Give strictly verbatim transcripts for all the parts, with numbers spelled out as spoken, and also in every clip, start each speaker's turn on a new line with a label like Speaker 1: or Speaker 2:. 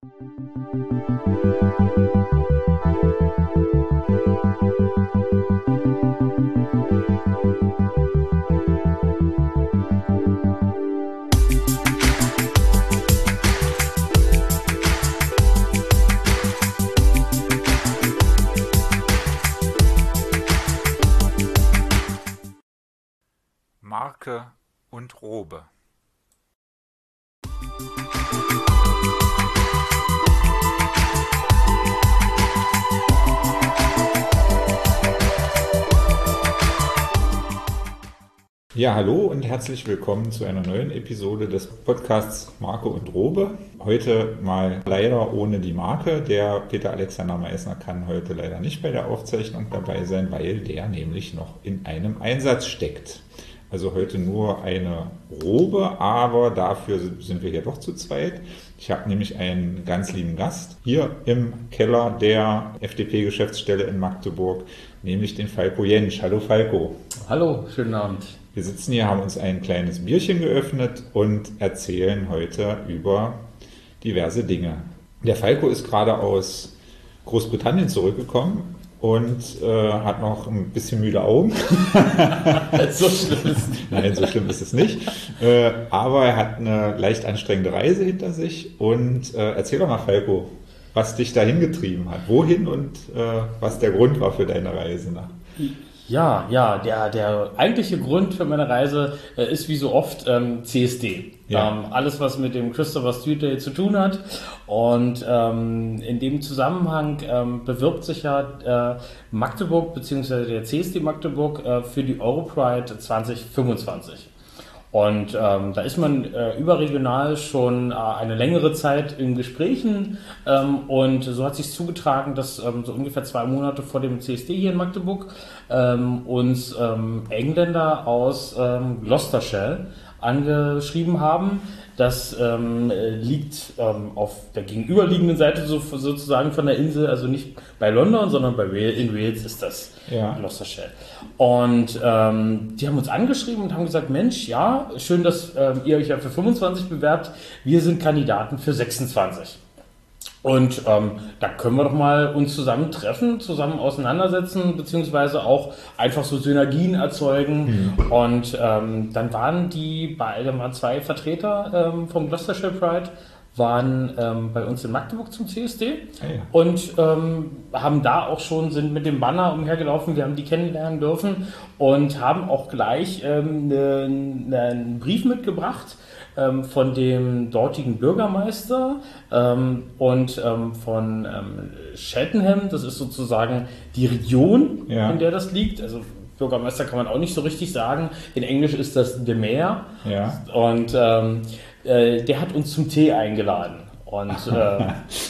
Speaker 1: Marke und Robe.
Speaker 2: Ja, hallo und herzlich willkommen zu einer neuen Episode des Podcasts Marke und Robe. Heute mal leider ohne die Marke. Der Peter Alexander Meissner kann heute leider nicht bei der Aufzeichnung dabei sein, weil der nämlich noch in einem Einsatz steckt. Also heute nur eine Robe, aber dafür sind wir hier doch zu zweit. Ich habe nämlich einen ganz lieben Gast hier im Keller der F D P-Geschäftsstelle in Magdeburg, nämlich den Falko Jentsch. Hallo Falko.
Speaker 3: Hallo, schönen Abend.
Speaker 2: Wir sitzen hier, haben uns ein kleines Bierchen geöffnet und erzählen heute über diverse Dinge. Der Falko ist gerade aus Großbritannien zurückgekommen und äh, hat noch ein bisschen müde Augen.
Speaker 3: So schlimm ist es nicht.
Speaker 2: Nein, so schlimm ist es nicht. Äh, aber er hat eine leicht anstrengende Reise hinter sich. Und äh, erzähl doch mal, Falko, was dich dahin getrieben hat. Wohin und äh, was der Grund war für deine Reise nach?
Speaker 3: Ja, ja, der, der eigentliche Grund für meine Reise äh, ist wie so oft ähm, C S D. Ja. Ähm, alles, was mit dem Christopher Street Day zu tun hat. Und ähm, in dem Zusammenhang ähm, bewirbt sich ja äh, Magdeburg bzw. der C S D Magdeburg äh, für die Europride zwanzig fünfundzwanzig. Und ähm, da ist man äh, überregional schon äh, eine längere Zeit in Gesprächen ähm, und so hat sich zugetragen, dass ähm, so ungefähr zwei Monate vor dem C S D hier in Magdeburg ähm, uns ähm, Engländer aus ähm, Gloucestershire angeschrieben haben. Das ähm, liegt ähm, auf der gegenüberliegenden Seite so, sozusagen von der Insel, also nicht bei London, sondern bei Wales, in Wales ist das ja. Gloucestershire. Und ähm, die haben uns angeschrieben und haben gesagt, Mensch, ja, schön, dass ähm, ihr euch ja für fünfundzwanzig bewerbt, wir sind Kandidaten für sechsundzwanzig. Und ähm, da können wir doch mal uns zusammen treffen, zusammen auseinandersetzen, beziehungsweise auch einfach so Synergien erzeugen. Mhm. Und ähm, dann waren die beide mal zwei Vertreter ähm, vom Gloucestershire Pride, waren ähm, bei uns in Magdeburg zum C S D ah, ja. und ähm, haben da auch schon, sind mit dem Banner umhergelaufen, wir haben die kennenlernen dürfen und haben auch gleich ähm, ne, ne, einen Brief mitgebracht, Ähm, von dem dortigen Bürgermeister ähm, und ähm, von ähm, Cheltenham, das ist sozusagen die Region, ja. in der das liegt. Also Bürgermeister kann man auch nicht so richtig sagen. In Englisch ist das the Mayor. Ja. Und ähm, äh, der hat uns zum Tee eingeladen. Und äh,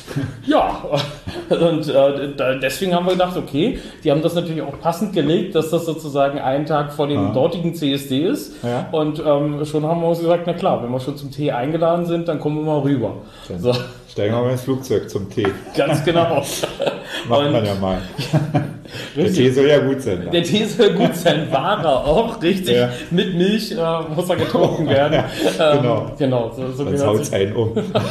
Speaker 3: ja, und äh, deswegen haben wir gedacht, okay, die haben das natürlich auch passend gelegt, dass das sozusagen einen Tag vor dem ja. dortigen C S D ist. Ja. Und ähm, schon haben wir uns gesagt, na klar, wenn wir schon zum Tee eingeladen sind, dann kommen wir mal rüber. So.
Speaker 2: Steigen wir mal ins Flugzeug zum Tee.
Speaker 3: Ganz genau.
Speaker 2: Macht man ja mal. Der Tee soll ja gut sein.
Speaker 3: Der Tee soll gut sein, war er auch, richtig. Ja. Mit Milch äh, muss er getrunken werden.
Speaker 2: Ja, genau.
Speaker 3: Ähm, genau so, so
Speaker 2: sonst haut es einen um.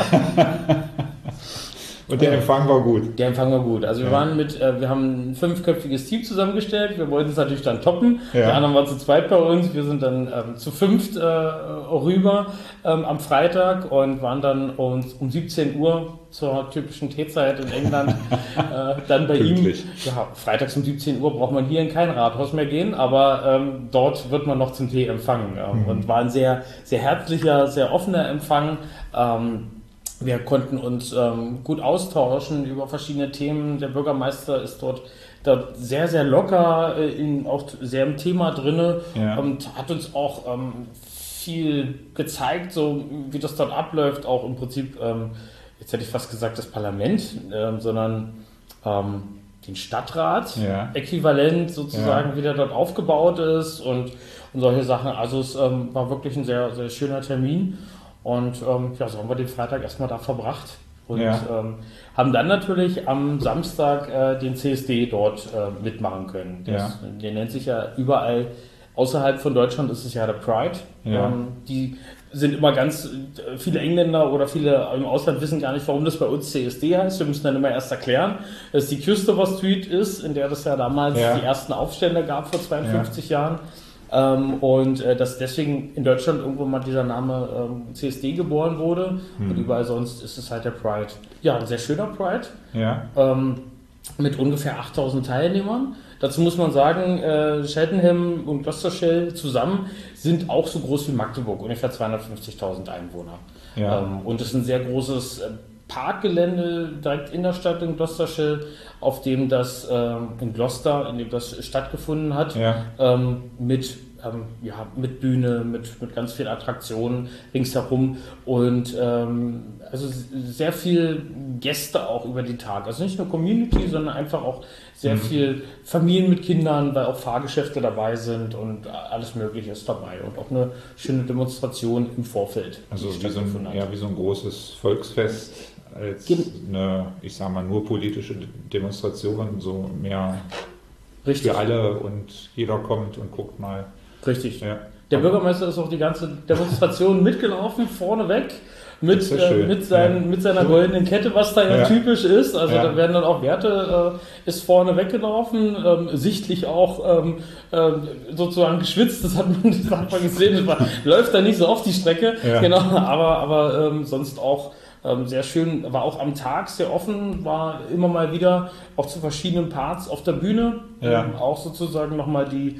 Speaker 2: Und der Empfang war gut.
Speaker 3: Der Empfang war gut. Also wir ja. waren mit, äh, wir haben ein fünfköpfiges Team zusammengestellt. Wir wollten es natürlich dann toppen. Ja. Die anderen waren zu zweit bei uns. Wir sind dann ähm, zu fünft äh, rüber ähm, am Freitag und waren dann um, um siebzehn Uhr zur typischen Teezeit in England äh, dann bei ihm. Ja, freitags um siebzehn Uhr braucht man hier in kein Rathaus mehr gehen, aber ähm, dort wird man noch zum Tee empfangen. Ähm, mhm. Und war ein sehr, sehr herzlicher, sehr offener Empfang. Ähm, Wir konnten uns ähm, gut austauschen über verschiedene Themen. Der Bürgermeister ist dort, dort sehr, sehr locker, äh, in, auch sehr im Thema drin ja. und hat uns auch ähm, viel gezeigt, so wie das dort abläuft. Auch im Prinzip, ähm, jetzt hätte ich fast gesagt, das Parlament, äh, sondern ähm, den Stadtrat, ja. äquivalent sozusagen, ja. wie der dort aufgebaut ist und, und solche Sachen. Also es ähm, war wirklich ein sehr, sehr schöner Termin. Und ähm, ja, so haben wir den Freitag erstmal da verbracht und ja. ähm, haben dann natürlich am Samstag äh, den C S D dort äh, mitmachen können. Das, ja. Der nennt sich ja überall, außerhalb von Deutschland ist es ja der Pride. Ja. Ähm, die sind immer ganz, viele Engländer oder viele im Ausland wissen gar nicht, warum das bei uns C S D heißt. Wir müssen dann immer erst erklären, dass es die Christopher Street ist, in der das ja damals ja. die ersten Aufstände gab vor zweiundfünfzig ja. Jahren. Ähm, und äh, dass deswegen in Deutschland irgendwo mal dieser Name ähm, C S D geboren wurde. Hm. Und überall sonst ist es halt der Pride. Ja, ein sehr schöner Pride.
Speaker 2: Ja.
Speaker 3: Ähm, mit ungefähr achttausend Teilnehmern. Dazu muss man sagen, äh, Cheltenham und Gloucestershire zusammen sind auch so groß wie Magdeburg, ungefähr zweihundertfünfzigtausend Einwohner. Ja. Ähm, und es ist ein sehr großes äh, Parkgelände direkt in der Stadt in Gloucestershire, auf dem das äh, in Gloucester, in dem das stattgefunden hat, ja. ähm, mit Ähm, ja, mit Bühne, mit, mit ganz vielen Attraktionen ringsherum und ähm, also sehr viel Gäste auch über die Tage. Also nicht nur Community, sondern einfach auch sehr mhm. viel Familien mit Kindern, weil auch Fahrgeschäfte dabei sind und alles Mögliche ist dabei und auch eine schöne Demonstration im Vorfeld.
Speaker 2: Also wie so, ein, ja, wie so ein großes Volksfest als eine, ich sag mal, nur politische Demonstration, so mehr Richtig. Für alle und jeder kommt und guckt mal.
Speaker 3: Richtig. Ja. Der Bürgermeister ist auch die ganze Demonstration mitgelaufen, vorneweg, mit, äh, mit, sein, ja. mit seiner goldenen Kette, was da ja, ja. typisch ist. Also ja. da werden dann auch Werte, äh, ist vorne weggelaufen, ähm, sichtlich auch ähm, äh, sozusagen geschwitzt, das hat man, das hat man gesehen, das war, läuft da nicht so auf die Strecke, ja. genau, aber, aber ähm, sonst auch ähm, sehr schön, war auch am Tag sehr offen, war immer mal wieder auch zu verschiedenen Parts auf der Bühne, ja. ähm, auch sozusagen nochmal die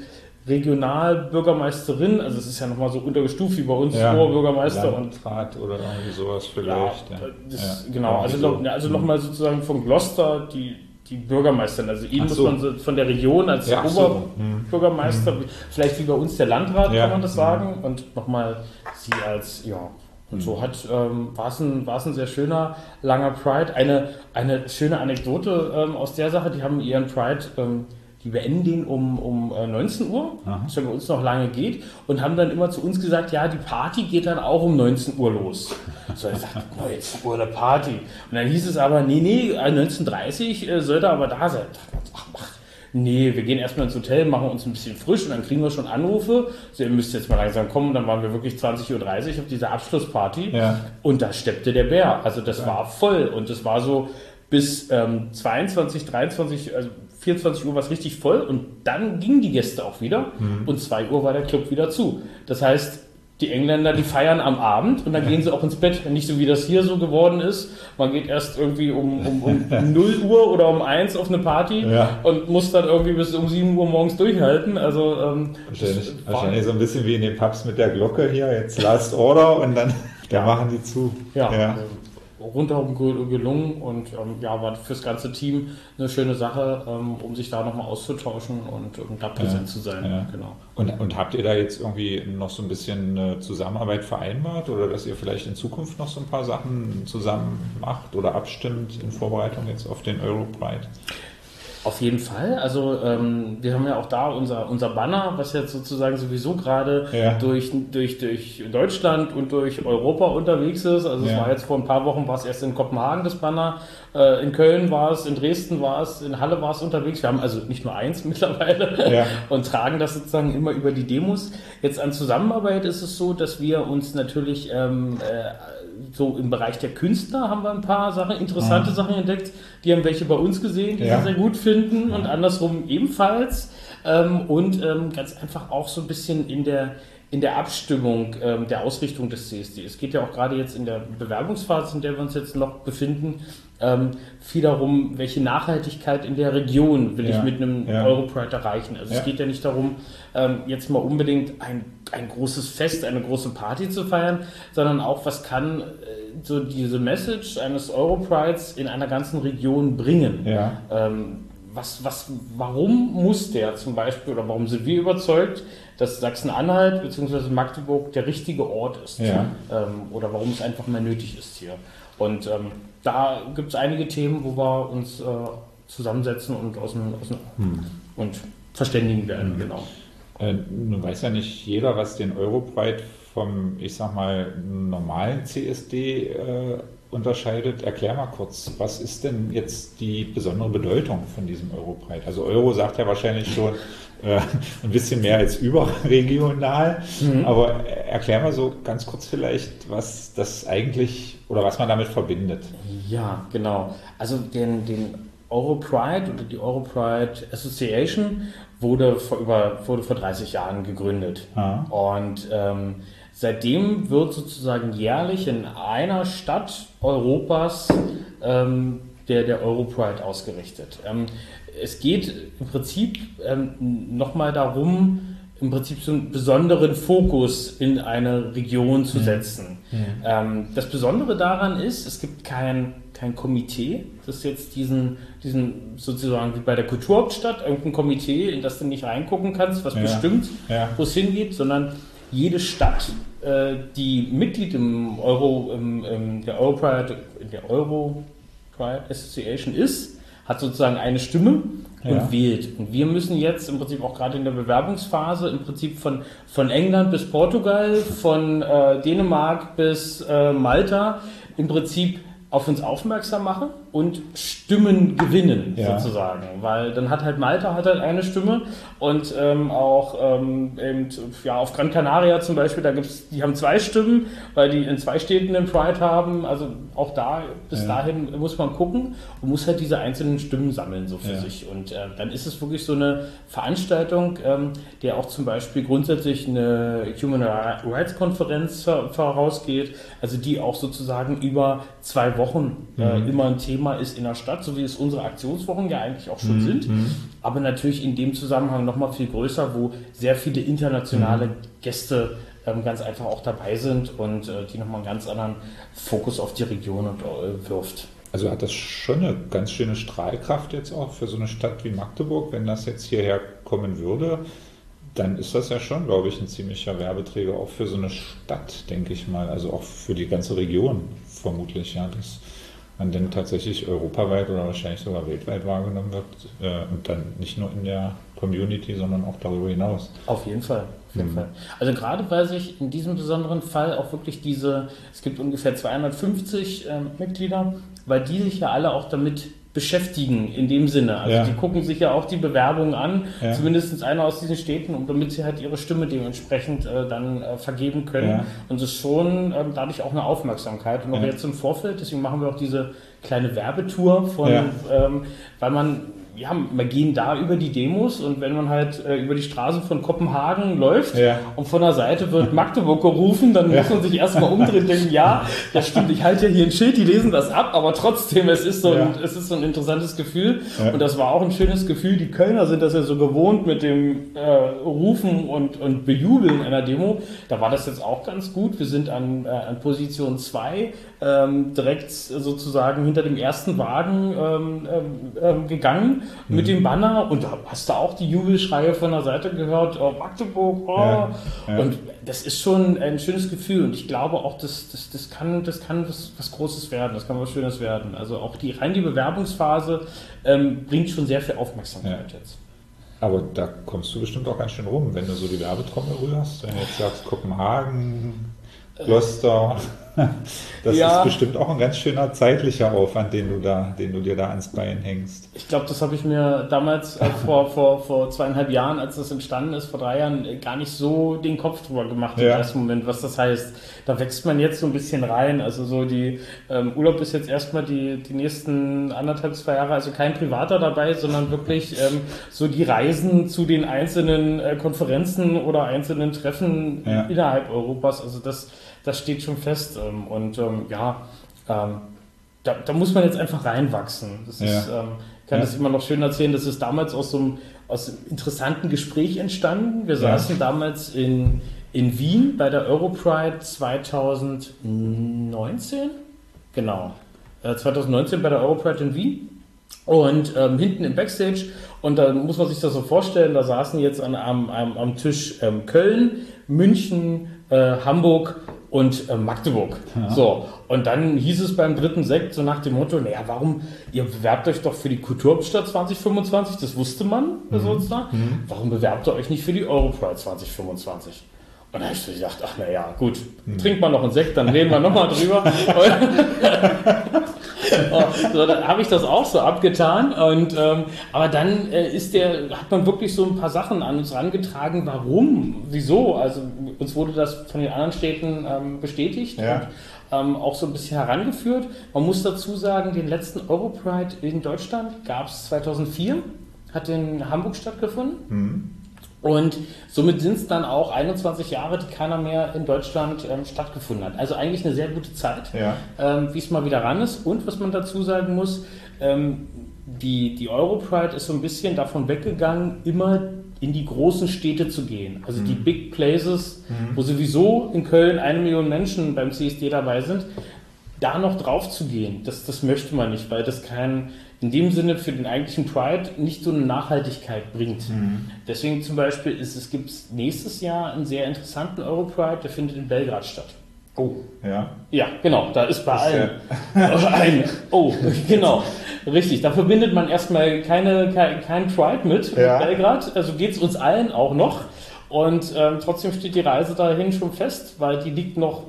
Speaker 3: Regionalbürgermeisterin, also es ist ja nochmal so untergestuft wie bei uns, ja, Oberbürgermeister
Speaker 2: Landrat und oder irgendwie sowas vielleicht.
Speaker 3: Ja, das, ja. Genau, also, so. also nochmal sozusagen von Gloucester die, die Bürgermeisterin, also ihn so. muss man von der Region als ja, Oberbürgermeister, so. hm. vielleicht wie bei uns der Landrat, ja. kann man das sagen, hm. und nochmal sie als, ja, und so hat, ähm, war es ein, war's ein sehr schöner, langer Pride. Eine, eine schöne Anekdote ähm, aus der Sache, die haben ihren Pride ähm, die beenden den um, um neunzehn Uhr, was ja bei uns noch lange geht, und haben dann immer zu uns gesagt, ja, die Party geht dann auch um neunzehn Uhr los. So, ich sagte, neunzehn Uhr eine Party. Und dann hieß es aber, nee, nee, neunzehn Uhr dreißig äh, sollte aber da sein. Ach, ach, nee, wir gehen erstmal ins Hotel, machen uns ein bisschen frisch und dann kriegen wir schon Anrufe. So, ihr müsst jetzt mal langsam kommen. Dann waren wir wirklich zwanzig Uhr dreißig auf dieser Abschlussparty, ja. und da steppte der Bär. Also das ja. war voll und das war so bis ähm, zweiundzwanzig, dreiundzwanzig, also vierundzwanzig Uhr war es richtig voll und dann gingen die Gäste auch wieder mhm. und zwei Uhr war der Club wieder zu. Das heißt, die Engländer, die feiern am Abend und dann gehen sie auch ins Bett. Nicht so wie das hier so geworden ist. Man geht erst irgendwie um, um, um null Uhr oder um eins auf eine Party ja. und muss dann irgendwie bis um sieben Uhr morgens durchhalten. Also ähm,
Speaker 2: wahrscheinlich, wahrscheinlich so ein bisschen wie in den Pubs mit der Glocke hier, jetzt Last Order und dann ja. da machen die zu.
Speaker 3: Ja. ja. Rundherum gelungen und ähm, ja, war fürs ganze Team eine schöne Sache, ähm, um sich da nochmal auszutauschen und, und da präsent ja, zu sein. Ja. Genau.
Speaker 2: Und, und habt ihr da jetzt irgendwie noch so ein bisschen eine Zusammenarbeit vereinbart oder dass ihr vielleicht in Zukunft noch so ein paar Sachen zusammen macht oder abstimmt in Vorbereitung jetzt auf den Europride?
Speaker 3: Auf jeden Fall. Also ähm, wir haben ja auch da unser, unser Banner, was jetzt sozusagen sowieso gerade ja. durch, durch, durch Deutschland und durch Europa unterwegs ist. Also ja. es war jetzt vor ein paar Wochen, war es erst in Kopenhagen das Banner, äh, in Köln war es, in Dresden war es, in Halle war es unterwegs. Wir haben also nicht nur eins mittlerweile ja. und tragen das sozusagen immer über die Demos. Jetzt an Zusammenarbeit ist es so, dass wir uns natürlich ähm, äh, so im Bereich der Künstler haben wir ein paar Sachen, interessante ah. Sachen entdeckt. Die haben welche bei uns gesehen, die ja. sie sehr gut finden ja. und andersrum ebenfalls. Ähm, und ähm, ganz einfach auch so ein bisschen in der, in der Abstimmung ähm, der Ausrichtung des C S D. Es geht ja auch gerade jetzt in der Bewerbungsphase, in der wir uns jetzt noch befinden, ähm, viel darum, welche Nachhaltigkeit in der Region will ja. ich mit einem ja. Europride erreichen. Also ja. es geht ja nicht darum, ähm, jetzt mal unbedingt ein, ein großes Fest, eine große Party zu feiern, sondern auch, was kann äh, so diese Message eines Europrides in einer ganzen Region bringen. Ja. Ähm, was, was, warum muss der zum Beispiel, oder warum sind wir überzeugt, dass Sachsen-Anhalt bzw. Magdeburg der richtige Ort ist? Ja. Ähm, oder warum es einfach mal nötig ist hier. Und ähm, da gibt es einige Themen, wo wir uns äh, zusammensetzen und, aus dem, aus dem, hm. und verständigen werden. Hm. Genau.
Speaker 2: Äh, nun weiß ja nicht jeder, was den Europride vom, ich sag mal, normalen C S D äh, unterscheidet. Erklär mal kurz, was ist denn jetzt die besondere Bedeutung von diesem Europride? Also Euro sagt ja wahrscheinlich schon äh, ein bisschen mehr als überregional, mhm. aber erklär mal so ganz kurz vielleicht, was das eigentlich oder was man damit verbindet.
Speaker 3: Ja, genau. Also den, den Europride oder die Europride Association wurde vor über wurde vor dreißig Jahren gegründet. Ah. Und ähm, seitdem wird sozusagen jährlich in einer Stadt Europas ähm, der, der Europride ausgerichtet. Ähm, es geht im Prinzip ähm, nochmal darum, im Prinzip so einen besonderen Fokus in eine Region zu setzen. Mhm. Ähm, das Besondere daran ist, es gibt kein, kein Komitee, das jetzt diesen, diesen sozusagen wie bei der Kulturhauptstadt, irgendein Komitee, in das du nicht reingucken kannst, was ja. bestimmt, ja. wo es hingeht, sondern jede Stadt, äh, die Mitglied im Euro, im, im, der Europride, in der Europride Association ist, hat sozusagen eine Stimme und ja. wählt. Und wir müssen jetzt im Prinzip auch gerade in der Bewerbungsphase im Prinzip von, von England bis Portugal, von äh, Dänemark bis äh, Malta im Prinzip auf uns aufmerksam machen und Stimmen gewinnen, ja. sozusagen. Weil dann hat halt Malta hat halt eine Stimme und ähm, auch ähm, eben, ja, auf Gran Canaria zum Beispiel, da gibt's, die haben zwei Stimmen, weil die in zwei Städten den Pride haben. Also auch da, bis ja. dahin muss man gucken und muss halt diese einzelnen Stimmen sammeln, so für ja. sich. Und äh, dann ist es wirklich so eine Veranstaltung, ähm, der auch zum Beispiel grundsätzlich eine Human Rights Konferenz vorausgeht, also die auch sozusagen über zwei Wochen äh, mhm. immer ein Thema ist in der Stadt, so wie es unsere Aktionswochen ja eigentlich auch schon mhm. sind, aber natürlich in dem Zusammenhang nochmal viel größer, wo sehr viele internationale mhm. Gäste ähm, ganz einfach auch dabei sind und äh, die nochmal einen ganz anderen Fokus auf die Region und, äh, wirft.
Speaker 2: Also hat das schon eine ganz schöne Strahlkraft jetzt auch für so eine Stadt wie Magdeburg, wenn das jetzt hierher kommen würde, dann ist das ja schon, glaube ich, ein ziemlicher Werbeträger auch für so eine Stadt, denke ich mal, also auch für die ganze Region vermutlich, ja, dass man dann tatsächlich europaweit oder wahrscheinlich sogar weltweit wahrgenommen wird äh, und dann nicht nur in der Community, sondern auch darüber hinaus.
Speaker 3: Auf jeden Fall. Auf jeden mhm. Fall. Also gerade weil sich in diesem besonderen Fall auch wirklich diese, es gibt ungefähr zweihundertfünfzig äh, Mitglieder, weil die sich ja alle auch damit beschäftigen in dem Sinne. Also ja. die gucken sich ja auch die Bewerbungen an, ja. zumindest einer aus diesen Städten, um damit sie halt ihre Stimme dementsprechend äh, dann äh, vergeben können. Ja. Und es ist schon ähm, dadurch auch eine Aufmerksamkeit. Und auch ja. jetzt im Vorfeld, deswegen machen wir auch diese kleine Werbetour von, ja. ähm, weil man ja, wir gehen da über die Demos und wenn man halt äh, über die Straßen von Kopenhagen läuft ja. und von der Seite wird Magdeburg gerufen, dann ja. muss man sich erstmal umdrehen und denken, ja, das stimmt, ich halte ja hier ein Schild, die lesen das ab, aber trotzdem, es ist so, ja. ein, es ist so ein interessantes Gefühl ja. und das war auch ein schönes Gefühl. Die Kölner sind das ja so gewohnt mit dem äh, Rufen und, und Bejubeln einer Demo. Da war das jetzt auch ganz gut. Wir sind an, äh, an Position zwei ähm, direkt sozusagen hinter dem ersten Wagen ähm, ähm, gegangen mit dem Banner und da hast du auch die Jubelschreie von der Seite gehört, oh, Magdeburg, oh. Ja, ja. Und das ist schon ein schönes Gefühl und ich glaube auch, das, das, das kann, das kann was, was Großes werden, das kann was Schönes werden. Also auch die rein die Bewerbungsphase ähm, bringt schon sehr viel Aufmerksamkeit ja. jetzt.
Speaker 2: Aber da kommst du bestimmt auch ganz schön rum, wenn du so die Werbetrommel rührst, wenn du jetzt sagst Kopenhagen, Gloucester. Das ja. ist bestimmt auch ein ganz schöner zeitlicher Aufwand, den du da, den du dir da ans Bein hängst.
Speaker 3: Ich glaube, das habe ich mir damals äh, vor, vor, vor zweieinhalb Jahren, als das entstanden ist, vor drei Jahren, äh, gar nicht so den Kopf drüber gemacht im ja. ersten Moment, was das heißt. Da wächst man jetzt so ein bisschen rein. Also so die ähm, Urlaub ist jetzt erstmal die, die nächsten anderthalb, zwei Jahre, also kein Privater dabei, sondern wirklich ähm, so die Reisen zu den einzelnen äh, Konferenzen oder einzelnen Treffen ja. innerhalb Europas. Also das Das steht schon fest ähm, und ähm, ja, ähm, da, da muss man jetzt einfach reinwachsen. Das ja. ist, ähm, ich kann ja. das immer noch schön erzählen, das ist damals aus so einem, aus einem interessanten Gespräch entstanden. Wir ja. saßen damals in, in Wien bei der Europride zwanzig neunzehn, genau, äh, zwanzig neunzehn bei der Europride in Wien und ähm, hinten im Backstage und da muss man sich das so vorstellen, da saßen jetzt an, am, am, am Tisch ähm, Köln, München, äh, Hamburg und äh, Magdeburg. Ja. So, und dann hieß es beim dritten Sekt so nach dem Motto, naja, warum, ihr bewerbt euch doch für die Kulturhauptstadt zwanzig fünfundzwanzig, das wusste man, mhm. sozusagen. Mhm. Warum bewerbt ihr euch nicht für die Europride zwanzig fünfundzwanzig? Und dann habe ich so gedacht, ach naja, gut, hm. trinkt man noch einen Sekt, dann reden wir nochmal drüber. So, dann habe ich das auch so abgetan. Und, ähm, aber dann äh, ist der, hat man wirklich so ein paar Sachen an uns herangetragen. Warum? Wieso? Also uns wurde das von den anderen Städten ähm, bestätigt
Speaker 2: ja.
Speaker 3: und ähm, auch so ein bisschen herangeführt. Man muss dazu sagen, den letzten Europride in Deutschland gab es zweitausendvier, hat in Hamburg stattgefunden.
Speaker 2: Mhm.
Speaker 3: Und somit sind es dann auch einundzwanzig Jahre, die keiner mehr in Deutschland ähm, stattgefunden hat. Also eigentlich eine sehr gute Zeit,
Speaker 2: ja.
Speaker 3: ähm, wie es mal wieder ran ist. Und was man dazu sagen muss, ähm, die, die Europride ist so ein bisschen davon weggegangen, immer in die großen Städte zu gehen. Also mhm. die Big Places, mhm. wo sowieso in Köln eine Million Menschen beim C S D dabei sind, da noch drauf zu gehen, das, das möchte man nicht, weil das kein, in dem Sinne für den eigentlichen Pride nicht so eine Nachhaltigkeit bringt. Mhm. Deswegen zum Beispiel ist es gibt nächstes Jahr einen sehr interessanten Europride, der findet in Belgrad statt.
Speaker 2: Oh, ja.
Speaker 3: Ja, genau, da ist bei allen ein. Oh, genau, richtig. Da verbindet man erstmal keine, kein, kein Pride mit,
Speaker 2: ja.
Speaker 3: mit Belgrad, also geht es uns allen auch noch. Und ähm, trotzdem steht die Reise dahin schon fest, weil die liegt noch.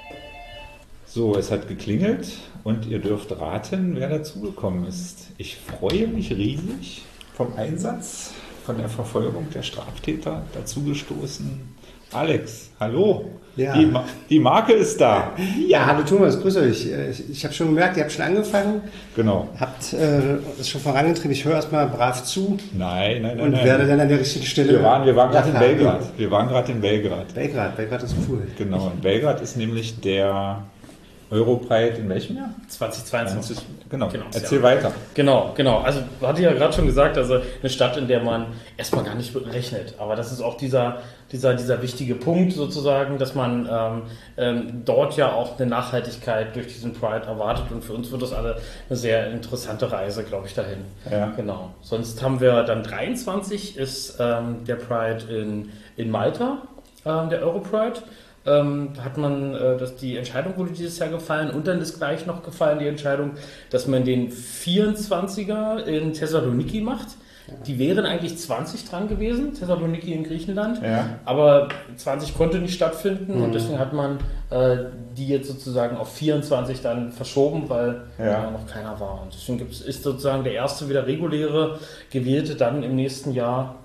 Speaker 2: So, es hat geklingelt und ihr dürft raten, wer dazugekommen ist. Ich freue mich riesig vom Einsatz, von der Verfolgung der Straftäter dazugestoßen. Alex, hallo.
Speaker 4: Ja.
Speaker 2: Die, Ma- die Marke ist da.
Speaker 4: Ja, hallo Thomas, grüß euch. Ich, ich habe schon gemerkt, ihr habt schon angefangen.
Speaker 2: Genau.
Speaker 4: Habt äh, es schon vorangetrieben. Ich höre erstmal brav zu.
Speaker 2: Nein, nein, nein.
Speaker 4: Und
Speaker 2: nein.
Speaker 4: werde dann an der richtigen Stelle.
Speaker 2: Wir waren, wir waren gerade in
Speaker 4: Ja,
Speaker 2: Belgrad. Wir waren gerade in Belgrad.
Speaker 4: Belgrad, Belgrad ist cool.
Speaker 2: Genau, in Belgrad ist nämlich der Europride in welchem Jahr?
Speaker 3: zweitausendzweiundzwanzig.
Speaker 2: Genau,
Speaker 3: Genau,
Speaker 2: erzähl
Speaker 3: ja.
Speaker 2: weiter.
Speaker 3: Genau, genau. Also hatte ich ja gerade schon gesagt, also eine Stadt, in der man erstmal gar nicht rechnet. Aber das ist auch dieser, dieser, dieser wichtige Punkt sozusagen, dass man ähm, ähm, dort ja auch eine Nachhaltigkeit durch diesen Pride erwartet. Und für uns wird das alle eine sehr interessante Reise, glaube ich, dahin.
Speaker 2: Ja.
Speaker 3: Genau. Sonst haben wir dann dreiundzwanzig ist ähm, der Pride in, in Malta, ähm, der Europride. Ähm, hat man, äh, dass die Entscheidung wurde dieses Jahr gefallen und dann ist gleich noch gefallen die Entscheidung, dass man den vierundzwanziger in Thessaloniki macht. Ja. Die wären eigentlich zwanzig dran gewesen, Thessaloniki in Griechenland,
Speaker 2: ja.
Speaker 3: aber zwanzig konnte nicht stattfinden
Speaker 4: mhm.
Speaker 3: und deswegen hat man äh, die jetzt sozusagen auf vierundzwanzig dann verschoben, weil
Speaker 2: ja.
Speaker 3: äh, noch keiner war. Und deswegen gibt's, ist sozusagen der erste wieder reguläre gewählte dann im nächsten Jahr,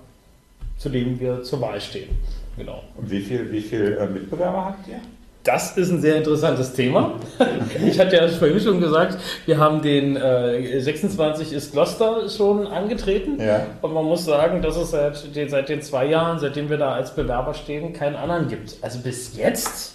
Speaker 3: zu dem wir zur Wahl stehen. Genau.
Speaker 2: Und wie viele wie viel, äh, Mitbewerber habt ihr?
Speaker 3: Das ist ein sehr interessantes Thema. Ich hatte ja vorhin schon gesagt, wir haben den äh, sechsundzwanzig ist Gloucester schon angetreten.
Speaker 2: Ja.
Speaker 3: Und man muss sagen, dass es seit den, seit den zwei Jahren, seitdem wir da als Bewerber stehen, keinen anderen gibt. Also bis jetzt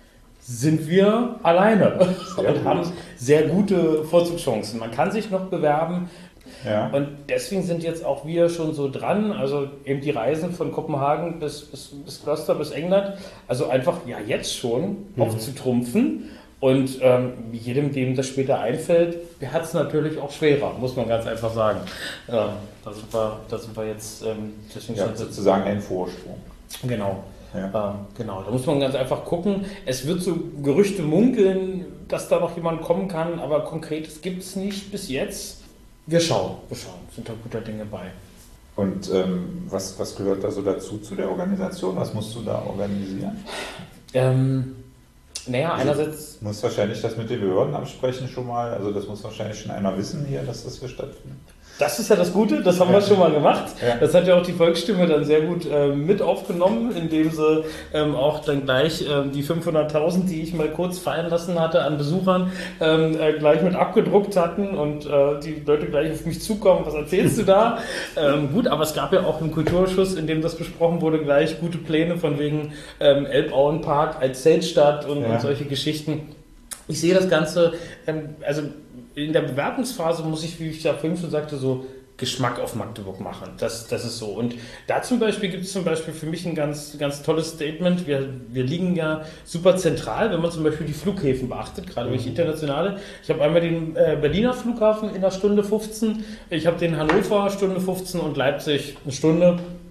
Speaker 3: sind wir alleine und haben sehr gute Vorzugschancen. Man kann sich noch bewerben.
Speaker 2: Ja.
Speaker 3: Und deswegen sind jetzt auch wir schon so dran, also eben die Reisen von Kopenhagen bis, bis, bis Gloucester, bis England, also einfach ja jetzt schon mhm. aufzutrumpfen und ähm, jedem, dem das später einfällt, der hat es natürlich auch schwerer, muss man ganz einfach sagen. Ja, da, sind wir, da sind wir jetzt ähm, deswegen
Speaker 2: ja,
Speaker 3: schon
Speaker 2: sozusagen ein Vorsprung.
Speaker 3: Genau.
Speaker 2: Ja.
Speaker 3: Ähm, genau, da muss man ganz einfach gucken. Es wird so Gerüchte munkeln, dass da noch jemand kommen kann, aber Konkretes gibt es nicht bis jetzt. Wir schauen, wir schauen, sind da guter Dinge bei.
Speaker 2: Und ähm, was, was gehört da so dazu zu der Organisation? Was musst du da organisieren?
Speaker 3: Ähm, naja,
Speaker 2: also,
Speaker 3: einerseits...
Speaker 2: Du musst wahrscheinlich das mit den Behörden absprechen schon mal, also das muss wahrscheinlich schon einer wissen hier, dass das hier stattfindet.
Speaker 3: Das ist ja das Gute, das haben ja. wir schon mal gemacht.
Speaker 2: Ja.
Speaker 3: Das hat ja auch die Volksstimme dann sehr gut äh, mit aufgenommen, indem sie ähm, auch dann gleich ähm, die fünfhunderttausend, die ich mal kurz fallen lassen hatte an Besuchern, ähm, äh, gleich mit abgedruckt hatten und äh, die Leute gleich auf mich zukommen, was erzählst du da? ähm, gut, aber es gab ja auch im Kulturschuss, in dem das besprochen wurde, gleich gute Pläne von wegen ähm, Elbauenpark als Zeltstadt und,
Speaker 2: ja.
Speaker 3: und solche Geschichten. Ich sehe das Ganze, ähm, also in der Bewerbungsphase muss ich, wie ich ja vorhin schon sagte, so Geschmack auf Magdeburg machen. Das, das ist so. Und da zum Beispiel gibt es zum Beispiel für mich ein ganz, ganz tolles Statement. Wir, wir liegen ja super zentral, wenn man zum Beispiel die Flughäfen beachtet, gerade durch internationale. Ich habe einmal den äh, Berliner Flughafen in einer Stunde fünfzehn, ich habe den Hannover Stunde fünfzehn und Leipzig eine Stunde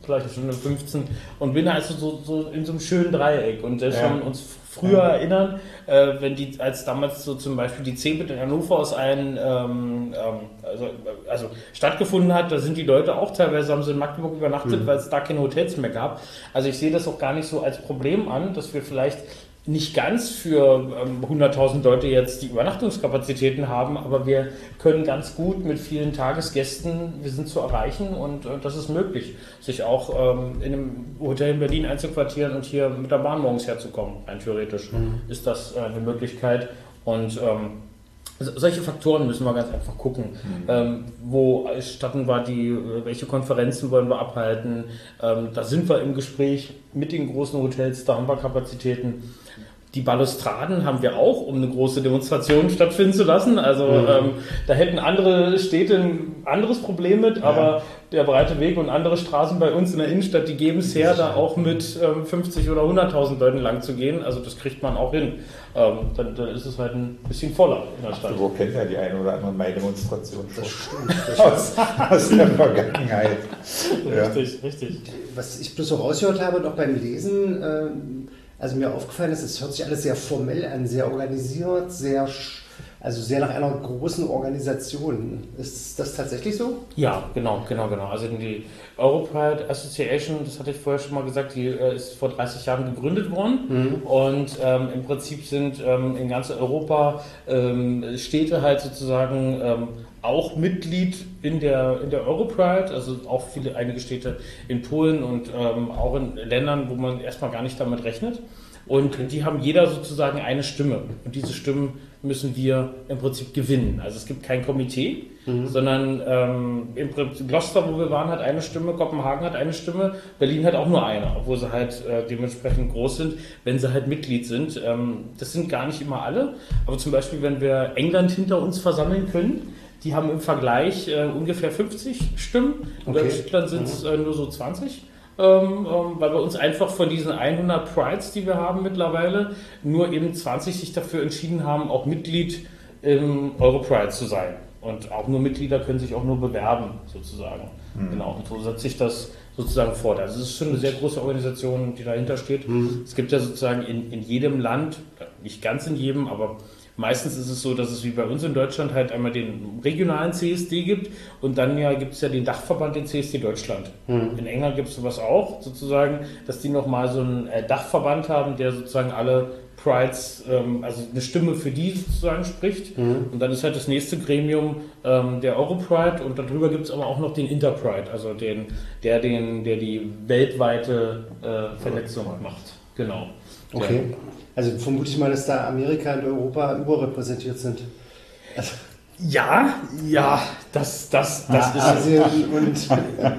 Speaker 3: vielleicht eine Stunde fünfzehn und bin also so, so in so einem schönen Dreieck. Und selbst
Speaker 2: Ja.
Speaker 3: wenn wir uns früher ja. erinnern, äh, wenn die, als damals so zum Beispiel die Cebit in Hannover aus einem, ähm, also, also stattgefunden hat, da sind die Leute auch teilweise, haben sie in Magdeburg übernachtet, mhm. weil es da keine Hotels mehr gab. Also ich sehe das auch gar nicht so als Problem an, dass wir vielleicht nicht ganz für ähm, hunderttausend Leute jetzt die Übernachtungskapazitäten haben, aber wir können ganz gut mit vielen Tagesgästen, wir sind zu erreichen und äh, das ist möglich, sich auch ähm, in einem Hotel in Berlin einzuquartieren und hier mit der Bahn morgens herzukommen. Rein theoretisch mhm. ist das äh, eine Möglichkeit und ähm, solche Faktoren müssen wir ganz einfach gucken. Mhm. Ähm, wo statten wir die, welche Konferenzen wollen wir abhalten? Ähm, da sind wir im Gespräch mit den großen Hotels, da haben wir Kapazitäten. Die Balustraden haben wir auch, um eine große Demonstration stattfinden zu lassen. Also mhm. ähm, da hätten andere Städte ein anderes Problem mit, aber ja. der breite Weg und andere Straßen bei uns in der Innenstadt, die geben es her, da auch mit ähm, fünfzig oder hunderttausend Leuten lang zu gehen. Also das kriegt man auch hin. Ähm, dann, dann ist es halt ein bisschen voller in der Stadt.
Speaker 2: Wo kennt ja die eine oder andere Mai-Demonstration schon? aus, aus der Vergangenheit.
Speaker 3: Richtig, ja. richtig.
Speaker 4: Was ich bloß so rausgehört habe, noch beim Lesen, ähm, also mir aufgefallen ist, es hört sich alles sehr formell an, sehr organisiert, sehr, also sehr nach einer großen Organisation. Ist das tatsächlich so?
Speaker 3: Ja, genau, genau, genau. Also die Europride Association, das hatte ich vorher schon mal gesagt, die äh, ist vor dreißig Jahren gegründet worden mhm. und ähm, im Prinzip sind ähm, in ganz Europa ähm, Städte halt sozusagen ähm, auch Mitglied in der, in der Europride, also auch viele, einige Städte in Polen und ähm, auch in Ländern, wo man erstmal gar nicht damit rechnet. Und die haben jeder sozusagen eine Stimme. Und diese Stimmen müssen wir im Prinzip gewinnen. Also es gibt kein Komitee, mhm. sondern ähm, im Prinzip Gloucester, wo wir waren, hat eine Stimme, Kopenhagen hat eine Stimme, Berlin hat auch nur eine, obwohl sie halt äh, dementsprechend groß sind, wenn sie halt Mitglied sind. Ähm, das sind gar nicht immer alle, aber zum Beispiel, wenn wir England hinter uns versammeln können, die haben im Vergleich äh, ungefähr fünfzig Stimmen. In okay. Deutschland sind es äh, nur so zwanzig. Ähm, ähm, weil bei uns einfach von diesen hundert Prides, die wir haben mittlerweile, nur eben zwanzig sich dafür entschieden haben, auch Mitglied im Europride zu sein. Und auch nur Mitglieder können sich auch nur bewerben, sozusagen. Mhm. Genau, und so setzt sich das sozusagen fort. Also es ist schon eine sehr große Organisation, die dahinter steht. Mhm. Es gibt ja sozusagen in, in jedem Land, nicht ganz in jedem, aber meistens ist es so, dass es wie bei uns in Deutschland halt einmal den regionalen C S D gibt und dann ja gibt es ja den Dachverband, den C S D Deutschland. Mhm. In England gibt es sowas auch, sozusagen, dass die nochmal so einen äh, Dachverband haben, der sozusagen alle Prides, ähm, also eine Stimme für die sozusagen spricht. Mhm. Und dann ist halt das nächste Gremium ähm, der Europride und darüber gibt es aber auch noch den Interpride, also den, der, den, der die weltweite äh, Vernetzung macht. Genau.
Speaker 4: Okay. Ja. Also vermute ich mal, dass da Amerika und Europa überrepräsentiert sind. Also
Speaker 3: ja, ja, das, das, das,
Speaker 4: ja,
Speaker 3: ist,
Speaker 4: und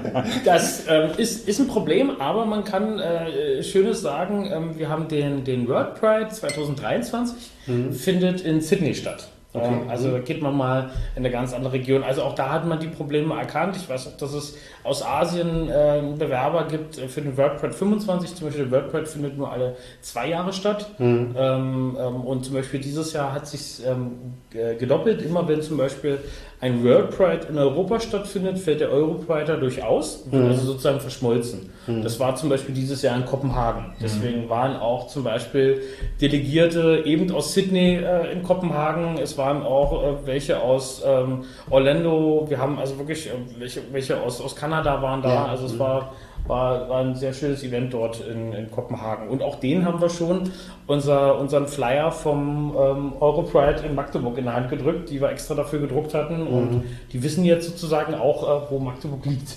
Speaker 3: das ähm, ist, ist ein Problem, aber man kann äh, Schönes sagen, ähm, wir haben den, den World Pride zwanzig dreiundzwanzig, mhm. findet in Sydney statt. Okay. Ähm, also geht man mal in eine ganz andere Region. Also auch da hat man die Probleme erkannt. Ich weiß auch, dass es aus Asien äh, Bewerber gibt für den World Pride fünfundzwanzig. Zum Beispiel der World Pride findet nur alle zwei Jahre statt. Mhm. Ähm, ähm, und zum Beispiel dieses Jahr hat sich ähm, gedoppelt. Immer wenn zum Beispiel ein World Pride in Europa stattfindet, fällt der Europride dadurch aus, wird mhm. also sozusagen verschmolzen. Mhm. Das war zum Beispiel dieses Jahr in Kopenhagen. Deswegen mhm. waren auch zum Beispiel Delegierte eben aus Sydney äh, in Kopenhagen. Es waren auch äh, welche aus ähm, Orlando. Wir haben also wirklich äh, welche, welche aus, aus Kanada waren da. Ja. Also es mhm. war War, war ein sehr schönes Event dort in, in Kopenhagen. Und auch den haben wir schon unser, unseren Flyer vom ähm, Europride in Magdeburg in der Hand gedrückt, die wir extra dafür gedruckt hatten. Mhm. Und die wissen jetzt sozusagen auch, äh, wo Magdeburg liegt.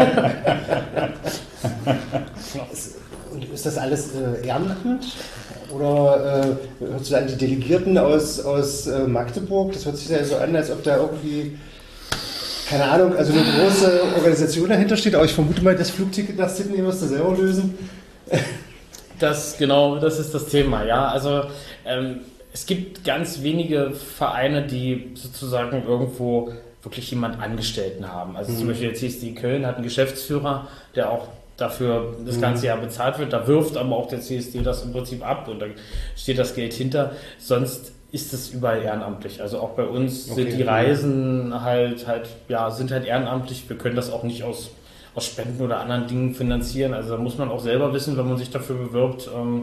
Speaker 4: Und ist das alles äh, Ehrenamt? Oder äh, hörst du an die Delegierten aus, aus äh, Magdeburg? Das hört sich ja so an, als ob da irgendwie... Keine Ahnung, also eine große Organisation dahinter steht, aber ich vermute mal, das Flugticket nach Sydney wirst du selber lösen.
Speaker 3: Das, genau, das ist das Thema, ja. Also ähm, es gibt ganz wenige Vereine, die sozusagen irgendwo wirklich jemand Angestellten haben. Also mhm. zum Beispiel der C S D Köln hat einen Geschäftsführer, der auch dafür das ganze Jahr bezahlt wird. Da wirft aber auch der C S D das im Prinzip ab und da steht das Geld hinter. Sonst ist es überall ehrenamtlich. Also auch bei uns okay. sind die Reisen halt, halt, ja, sind halt ehrenamtlich. Wir können das auch nicht aus, aus Spenden oder anderen Dingen finanzieren. Also da muss man auch selber wissen, wenn man sich dafür bewirbt. Ähm,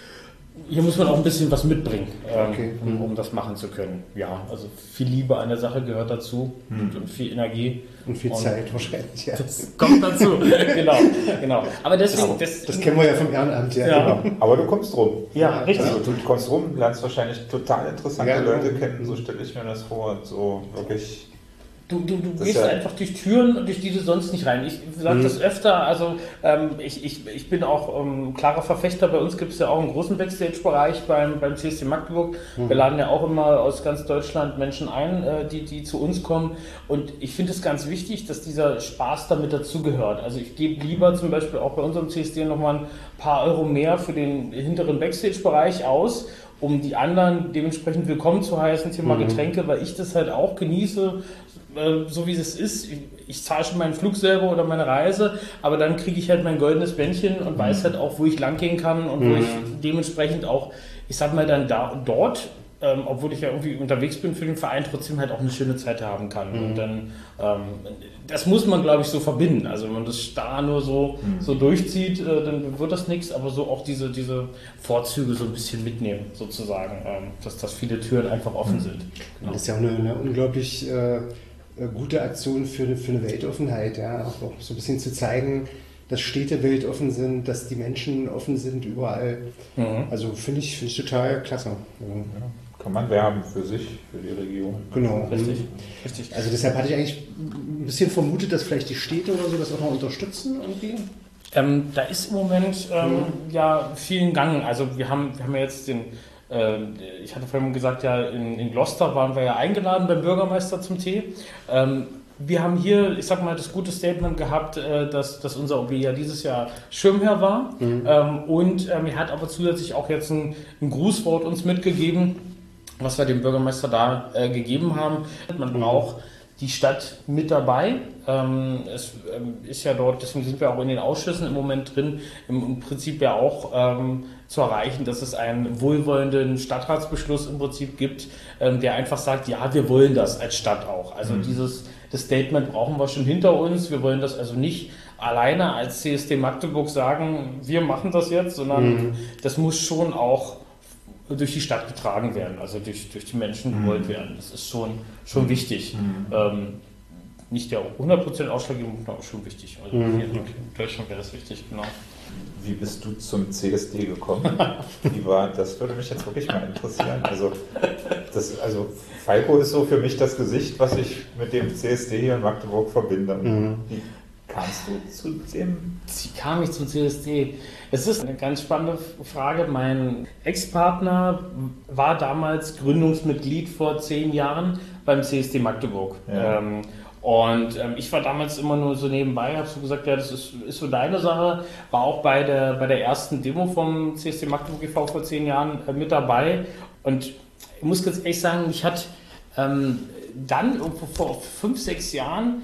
Speaker 3: hier muss man auch ein bisschen was mitbringen, ähm,
Speaker 4: Okay.
Speaker 3: um, um das machen zu können. Ja, also viel Liebe an der Sache gehört dazu
Speaker 2: Mhm.
Speaker 3: und, und viel Energie.
Speaker 4: Und viel
Speaker 3: Und
Speaker 4: Zeit wahrscheinlich, ja.
Speaker 3: Das kommt dazu. genau, genau. Aber deswegen...
Speaker 4: Das,
Speaker 3: Das,
Speaker 4: kennen wir ja vom Ehrenamt, ja.
Speaker 3: Ja.
Speaker 4: Genau.
Speaker 2: Aber du kommst rum.
Speaker 3: ja, richtig.
Speaker 2: Also du kommst rum, lernst wahrscheinlich total interessante
Speaker 4: Ja, genau.
Speaker 2: Leute kennen, so stelle ich mir das vor. So wirklich.
Speaker 3: Du, du, du
Speaker 2: Das
Speaker 3: gehst
Speaker 2: ist ja-
Speaker 3: einfach durch Türen, durch die du sonst nicht rein. Ich sage
Speaker 4: Mhm.
Speaker 3: das öfter, also ähm, ich, ich, ich bin auch ähm, klarer Verfechter. Bei uns gibt es ja auch einen großen Backstage-Bereich beim, beim C S D Magdeburg.
Speaker 4: Mhm.
Speaker 3: Wir laden ja auch immer aus ganz Deutschland Menschen ein, äh, die, die zu uns kommen. Und ich finde es ganz wichtig, dass dieser Spaß damit dazugehört. Also ich gebe lieber zum Beispiel auch bei unserem C S D nochmal ein paar Euro mehr für den hinteren Backstage-Bereich aus, um die anderen dementsprechend willkommen zu heißen, Thema
Speaker 4: Mhm.
Speaker 3: Getränke, weil ich das halt auch genieße, äh, so wie es ist. Ich, ich zahle schon meinen Flug selber oder meine Reise, aber dann kriege ich halt mein goldenes Bändchen und weiß halt auch, wo ich lang gehen kann und wo
Speaker 4: Mhm.
Speaker 3: ich dementsprechend auch, ich sag mal dann da dort, ähm, obwohl ich ja irgendwie unterwegs bin für den Verein, trotzdem halt auch eine schöne Zeit haben kann.
Speaker 4: Mhm.
Speaker 3: Und dann, ähm, das muss man, glaube ich, so verbinden. Also wenn man das starr nur so,
Speaker 2: Mhm.
Speaker 3: so durchzieht, äh, dann wird das nichts, aber so auch diese, diese Vorzüge so ein bisschen mitnehmen, sozusagen, ähm, dass, dass viele Türen einfach offen sind. Genau.
Speaker 4: Das ist ja auch eine, eine unglaublich äh, äh, gute Aktion für, eine- für eine Weltoffenheit, ja, auch, auch so ein bisschen zu zeigen, dass Städte weltoffen sind, dass die Menschen offen sind überall.
Speaker 3: Mhm.
Speaker 4: Also finde ich, finde ich total klasse. Ja.
Speaker 2: Ja, kann man werben für sich, für die Region.
Speaker 4: Genau.
Speaker 3: Richtig, richtig.
Speaker 4: Also deshalb hatte ich eigentlich ein bisschen vermutet, dass vielleicht die Städte oder so das auch noch unterstützen irgendwie.
Speaker 3: Ähm, da ist im Moment ähm, ja viel in Gang. Also wir haben, wir haben ja jetzt den, äh, ich hatte vorhin gesagt, ja in, in Gloucester waren wir ja eingeladen beim Bürgermeister zum Tee. Ähm, wir haben hier, ich sag mal, das gute Statement gehabt, äh, dass, dass unser O B ja dieses Jahr Schirmherr war.
Speaker 4: Mhm.
Speaker 3: Ähm, und ähm, er hat aber zusätzlich auch jetzt ein, ein Grußwort uns mitgegeben, was wir dem Bürgermeister da äh, gegeben haben. Man braucht die Stadt mit dabei. Ähm, es ähm, ist ja dort, deswegen sind wir auch in den Ausschüssen im Moment drin, im, im Prinzip ja auch ähm, zu erreichen, dass es einen wohlwollenden Stadtratsbeschluss im Prinzip gibt, ähm, der einfach sagt, ja, wir wollen das als Stadt auch. Also
Speaker 2: Mhm.
Speaker 3: dieses das Statement brauchen wir schon hinter uns. Wir wollen das also nicht alleine als C S D Magdeburg sagen, wir machen das jetzt, sondern
Speaker 4: Mhm.
Speaker 3: das muss schon auch durch die Stadt getragen werden, also durch, durch die Menschen gewollt werden. Das ist schon, schon wichtig. Ähm, nicht der hundert Prozent ausschlaggebend, aber schon wichtig. Also
Speaker 4: Mhm.
Speaker 3: hier in Deutschland wäre das wichtig, genau.
Speaker 2: Wie bist du zum C S D gekommen? Wie war, das würde mich jetzt wirklich mal interessieren. Also, das, also Falco ist so für mich das Gesicht, was ich mit dem C S D hier in Magdeburg verbinde.
Speaker 4: Mhm.
Speaker 2: Wie kamst du zu dem?
Speaker 3: Wie kam ich zum C S D? Es ist eine ganz spannende Frage. Mein Ex-Partner war damals Gründungsmitglied vor zehn Jahren beim C S D Magdeburg.
Speaker 2: Ja.
Speaker 3: Ähm, und ähm, ich war damals immer nur so nebenbei, habe so gesagt, ja, das ist, ist so deine Sache. War auch bei der, bei der ersten Demo vom C S D Magdeburg e V vor zehn Jahren äh, mit dabei. Und ich muss ganz ehrlich sagen, mich hat ähm, dann irgendwo vor fünf, sechs Jahren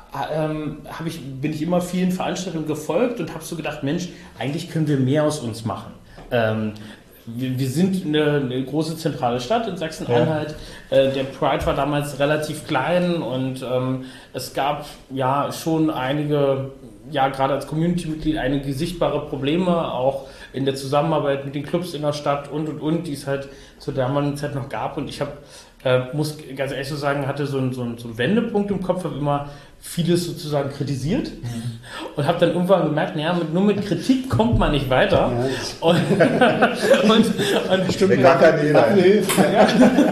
Speaker 3: ähm, hab ich, bin ich immer vielen Veranstaltungen gefolgt und habe so gedacht, Mensch, eigentlich können wir mehr aus uns machen. Ähm, wir, wir sind eine, eine große zentrale Stadt in Sachsen-Anhalt. Ja. Äh, der Pride war damals relativ klein und ähm, es gab ja schon einige, ja gerade als Community-Mitglied, einige sichtbare Probleme, auch in der Zusammenarbeit mit den Clubs in der Stadt und und und, die es halt zu der damaligen Zeit noch gab. Und ich habe Äh, muss ganz ehrlich so sagen, hatte so einen, so einen, so einen Wendepunkt im Kopf, habe immer vieles sozusagen kritisiert mhm. und habe dann irgendwann gemerkt, naja, mit, nur mit Kritik kommt man nicht weiter.
Speaker 4: Ja,
Speaker 3: und und, und,
Speaker 2: Stimmt gar keine
Speaker 3: ja.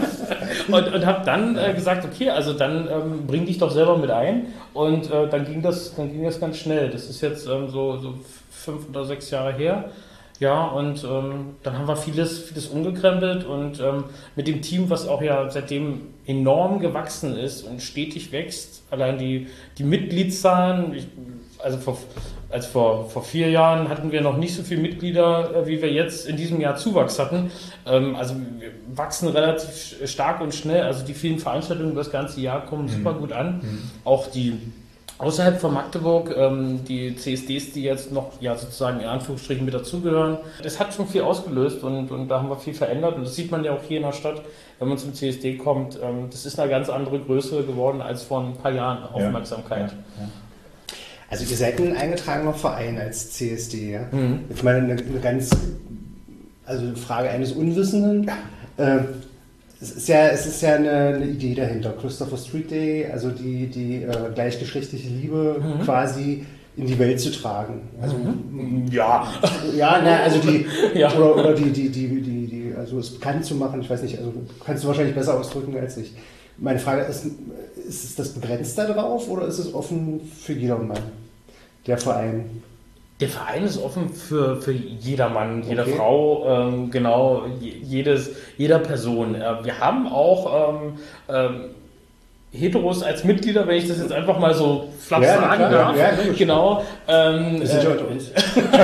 Speaker 3: und, und habe dann äh, gesagt, okay, also dann ähm, bring dich doch selber mit ein. Und äh, dann ging das, dann ging das ganz schnell. Das ist jetzt ähm, so, so fünf oder sechs Jahre her. Ja, und ähm, dann haben wir vieles, vieles umgekrempelt und ähm, mit dem Team, was auch ja seitdem enorm gewachsen ist und stetig wächst, allein die, die Mitgliedszahlen, ich, also vor, als vor, vor vier Jahren hatten wir noch nicht so viele Mitglieder, äh, wie wir jetzt in diesem Jahr Zuwachs hatten. Ähm, also wir wachsen relativ stark und schnell, also die vielen Veranstaltungen über das ganze Jahr kommen mhm. super gut an. Mhm. Auch die außerhalb von Magdeburg, ähm, die C S Ds, die jetzt noch ja sozusagen in Anführungsstrichen mit dazugehören, das hat schon viel ausgelöst und, und da haben wir viel verändert und das sieht man ja auch hier in der Stadt, wenn man zum C S D kommt, ähm, das ist eine ganz andere Größe geworden als vor ein paar Jahren Aufmerksamkeit.
Speaker 2: Ja, ja, ja.
Speaker 4: Also ihr seid ein eingetragener Verein als C S D, ja?
Speaker 3: Mhm.
Speaker 4: Jetzt mal eine, eine ganz, also eine Frage eines Unwissenden. Äh, es ist ja, es ist ja eine, eine Idee dahinter. Christopher Street Day, also die, die äh, gleichgeschlechtliche Liebe mhm. quasi in die Welt zu tragen. Also
Speaker 3: mhm. ja,
Speaker 4: ja, na, also die
Speaker 3: ja.
Speaker 4: oder, oder die, die, die, die, die, also es bekannt zu machen. Ich weiß nicht, also kannst du wahrscheinlich besser ausdrücken als ich. Meine Frage ist, ist das begrenzt darauf oder ist es offen für jedermann, der Verein?
Speaker 3: Der Verein ist offen für, für jedermann, jeder
Speaker 4: okay.
Speaker 3: Frau, ähm, genau, jedes, jeder Person. Äh, wir haben auch ähm, ähm, Heteros als Mitglieder, wenn ich das jetzt einfach mal so flach
Speaker 4: ja,
Speaker 3: sagen
Speaker 4: klar,
Speaker 3: darf.
Speaker 4: Ja,
Speaker 3: genau. Ähm,
Speaker 4: das sind
Speaker 3: äh,
Speaker 4: ja unter uns.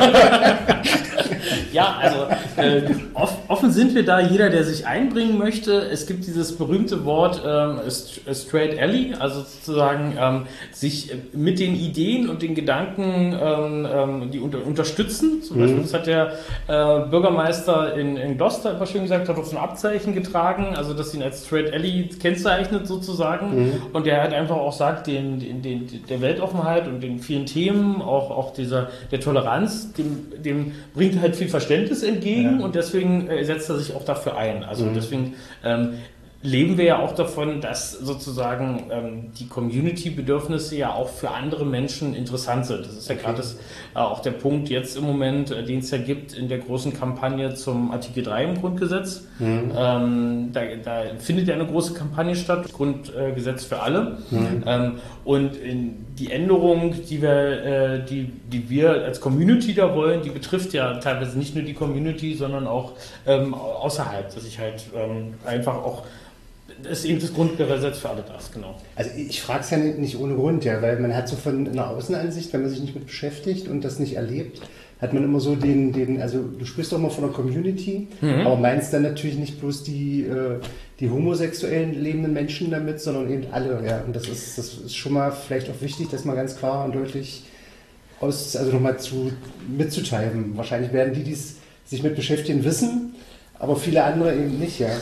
Speaker 3: Ja, also äh, off, offen sind wir da, jeder, der sich einbringen möchte. Es gibt dieses berühmte Wort ähm, Straight Ally, also sozusagen ähm, sich mit den Ideen und den Gedanken, ähm, die unter, unterstützen. Zum mhm. Beispiel, das hat der äh, Bürgermeister in, in Gloucester immer schön gesagt, hat auch so ein Abzeichen getragen, also dass ihn als Straight Ally kennzeichnet sozusagen. Mhm. Und der hat einfach auch sagt, den, den, den, der Weltoffenheit und den vielen Themen, auch, auch dieser, der Toleranz, dem, dem bringt halt viel Verständnis entgegen ja. und deswegen äh, setzt er sich auch dafür ein. Also mhm. deswegen ähm, leben wir ja auch davon, dass sozusagen ähm, die Community-Bedürfnisse ja auch für andere Menschen interessant sind. Das ist ja okay. gerade äh, auch der Punkt jetzt im Moment, äh, den es ja gibt in der großen Kampagne zum Artikel drei im Grundgesetz. Mhm. Ähm, da, da findet ja eine große Kampagne statt, Grundgesetz für alle. Mhm. Ähm, und in die Änderung, die wir, äh, die, die wir als Community da wollen, die betrifft ja teilweise nicht nur die Community, sondern auch ähm, außerhalb, dass ich halt ähm, einfach auch das ist eben das Grundgesetz für alle das, genau.
Speaker 4: Also ich frage es ja nicht, nicht ohne Grund, ja, weil man hat so von einer Außenansicht, wenn man sich nicht mit beschäftigt und das nicht erlebt, hat man immer so den, den also du sprichst doch immer von einer Community, mhm. aber meinst dann natürlich nicht bloß die, äh, die homosexuellen lebenden Menschen damit, sondern eben alle, ja. Und das ist, das ist schon mal vielleicht auch wichtig, das mal ganz klar und deutlich aus, also nochmal zu, mitzuteilen. Wahrscheinlich werden die, die sich mit beschäftigen, wissen, aber viele andere eben nicht, ja.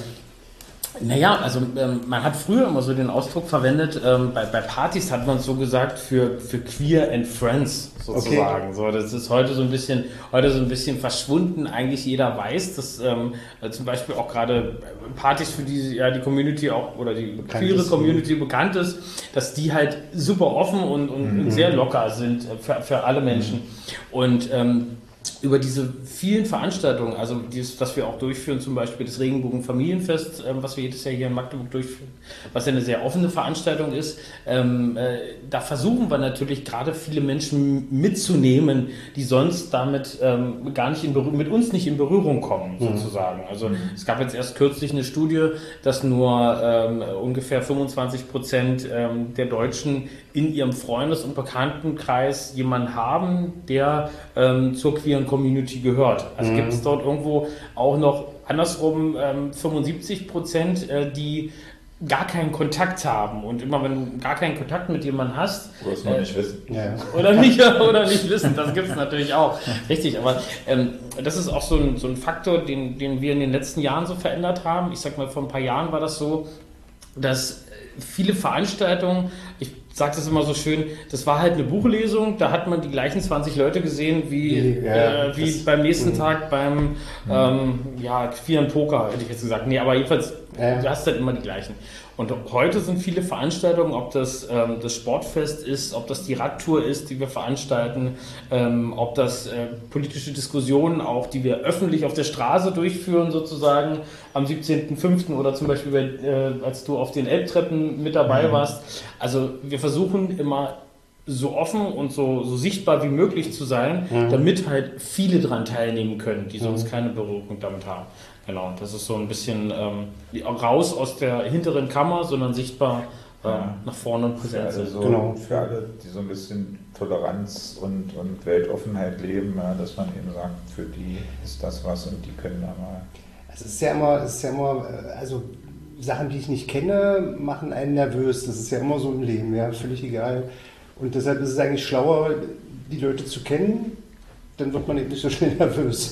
Speaker 3: Naja, also ähm, man hat früher immer so den Ausdruck verwendet, ähm, bei, bei Partys hat man es so gesagt, für, für Queer and Friends sozusagen. Okay. So, das ist heute so ein bisschen, heute so ein bisschen verschwunden. Eigentlich jeder weiß, dass ähm, zum Beispiel auch gerade Partys, für die ja die Community auch oder die queere Community bekannt ist, dass die halt super offen und, und, mhm. und sehr locker sind für, für alle Menschen. Und ähm, über diese vielen Veranstaltungen, also dieses, was wir auch durchführen, zum Beispiel das Regenbogen-Familienfest, ähm, was wir jedes Jahr hier in Magdeburg durchführen, was ja eine sehr offene Veranstaltung ist, ähm, äh, da versuchen wir natürlich gerade viele Menschen mitzunehmen, die sonst damit ähm, gar nicht in Berührung, mit uns nicht in Berührung kommen, sozusagen. Also es gab jetzt erst kürzlich eine Studie, dass nur ähm, ungefähr fünfundzwanzig Prozent ähm, der Deutschen in ihrem Freundes- und Bekanntenkreis jemanden haben, der ähm, zur queeren Community gehört. Also mhm. gibt es dort irgendwo auch noch andersrum ähm, fünfundsiebzig Prozent, äh, die gar keinen Kontakt haben. Und immer wenn du gar keinen Kontakt mit jemandem hast...
Speaker 2: Oder es noch äh, nicht wissen.
Speaker 3: Ja. Oder, nicht, oder nicht wissen, das gibt es natürlich auch. Richtig, aber ähm, das ist auch so ein, so ein Faktor, den, den wir in den letzten Jahren so verändert haben. Ich sag mal, vor ein paar Jahren war das so, dass viele Veranstaltungen, ich sage das immer so schön, das war halt eine Buchlesung, da hat man die gleichen zwanzig Leute gesehen wie, ja, äh, wie beim nächsten mh. Tag beim ähm, ja, Queeren Poker, hätte ich jetzt gesagt. Nee, aber jedenfalls, ja. du hast halt immer die gleichen. Und heute sind viele Veranstaltungen, ob das ähm, das Sportfest ist, ob das die Radtour ist, die wir veranstalten, ähm, ob das äh, politische Diskussionen auch, die wir öffentlich auf der Straße durchführen, sozusagen am siebzehnten fünften oder zum Beispiel, äh, als du auf den Elbtreppen mit dabei mhm. warst. Also wir versuchen immer so offen und so, so sichtbar wie möglich zu sein, mhm. damit halt viele daran teilnehmen können, die sonst mhm. keine Berührung damit haben. Genau, das ist so ein bisschen ähm, raus aus der hinteren Kammer, sondern sichtbar äh, ja. nach vorne und präsent sind.
Speaker 2: Also so genau. Für alle, die so ein bisschen Toleranz und, und Weltoffenheit leben, ja, dass man eben sagt, für die ist das was und die können da mal...
Speaker 4: Es ist ja immer, es ist ja immer, also Sachen, die ich nicht kenne, machen einen nervös. Das ist ja immer so im Leben, ja, völlig egal. Und deshalb ist es eigentlich schlauer, die Leute zu kennen, dann wird man eben nicht so schnell nervös.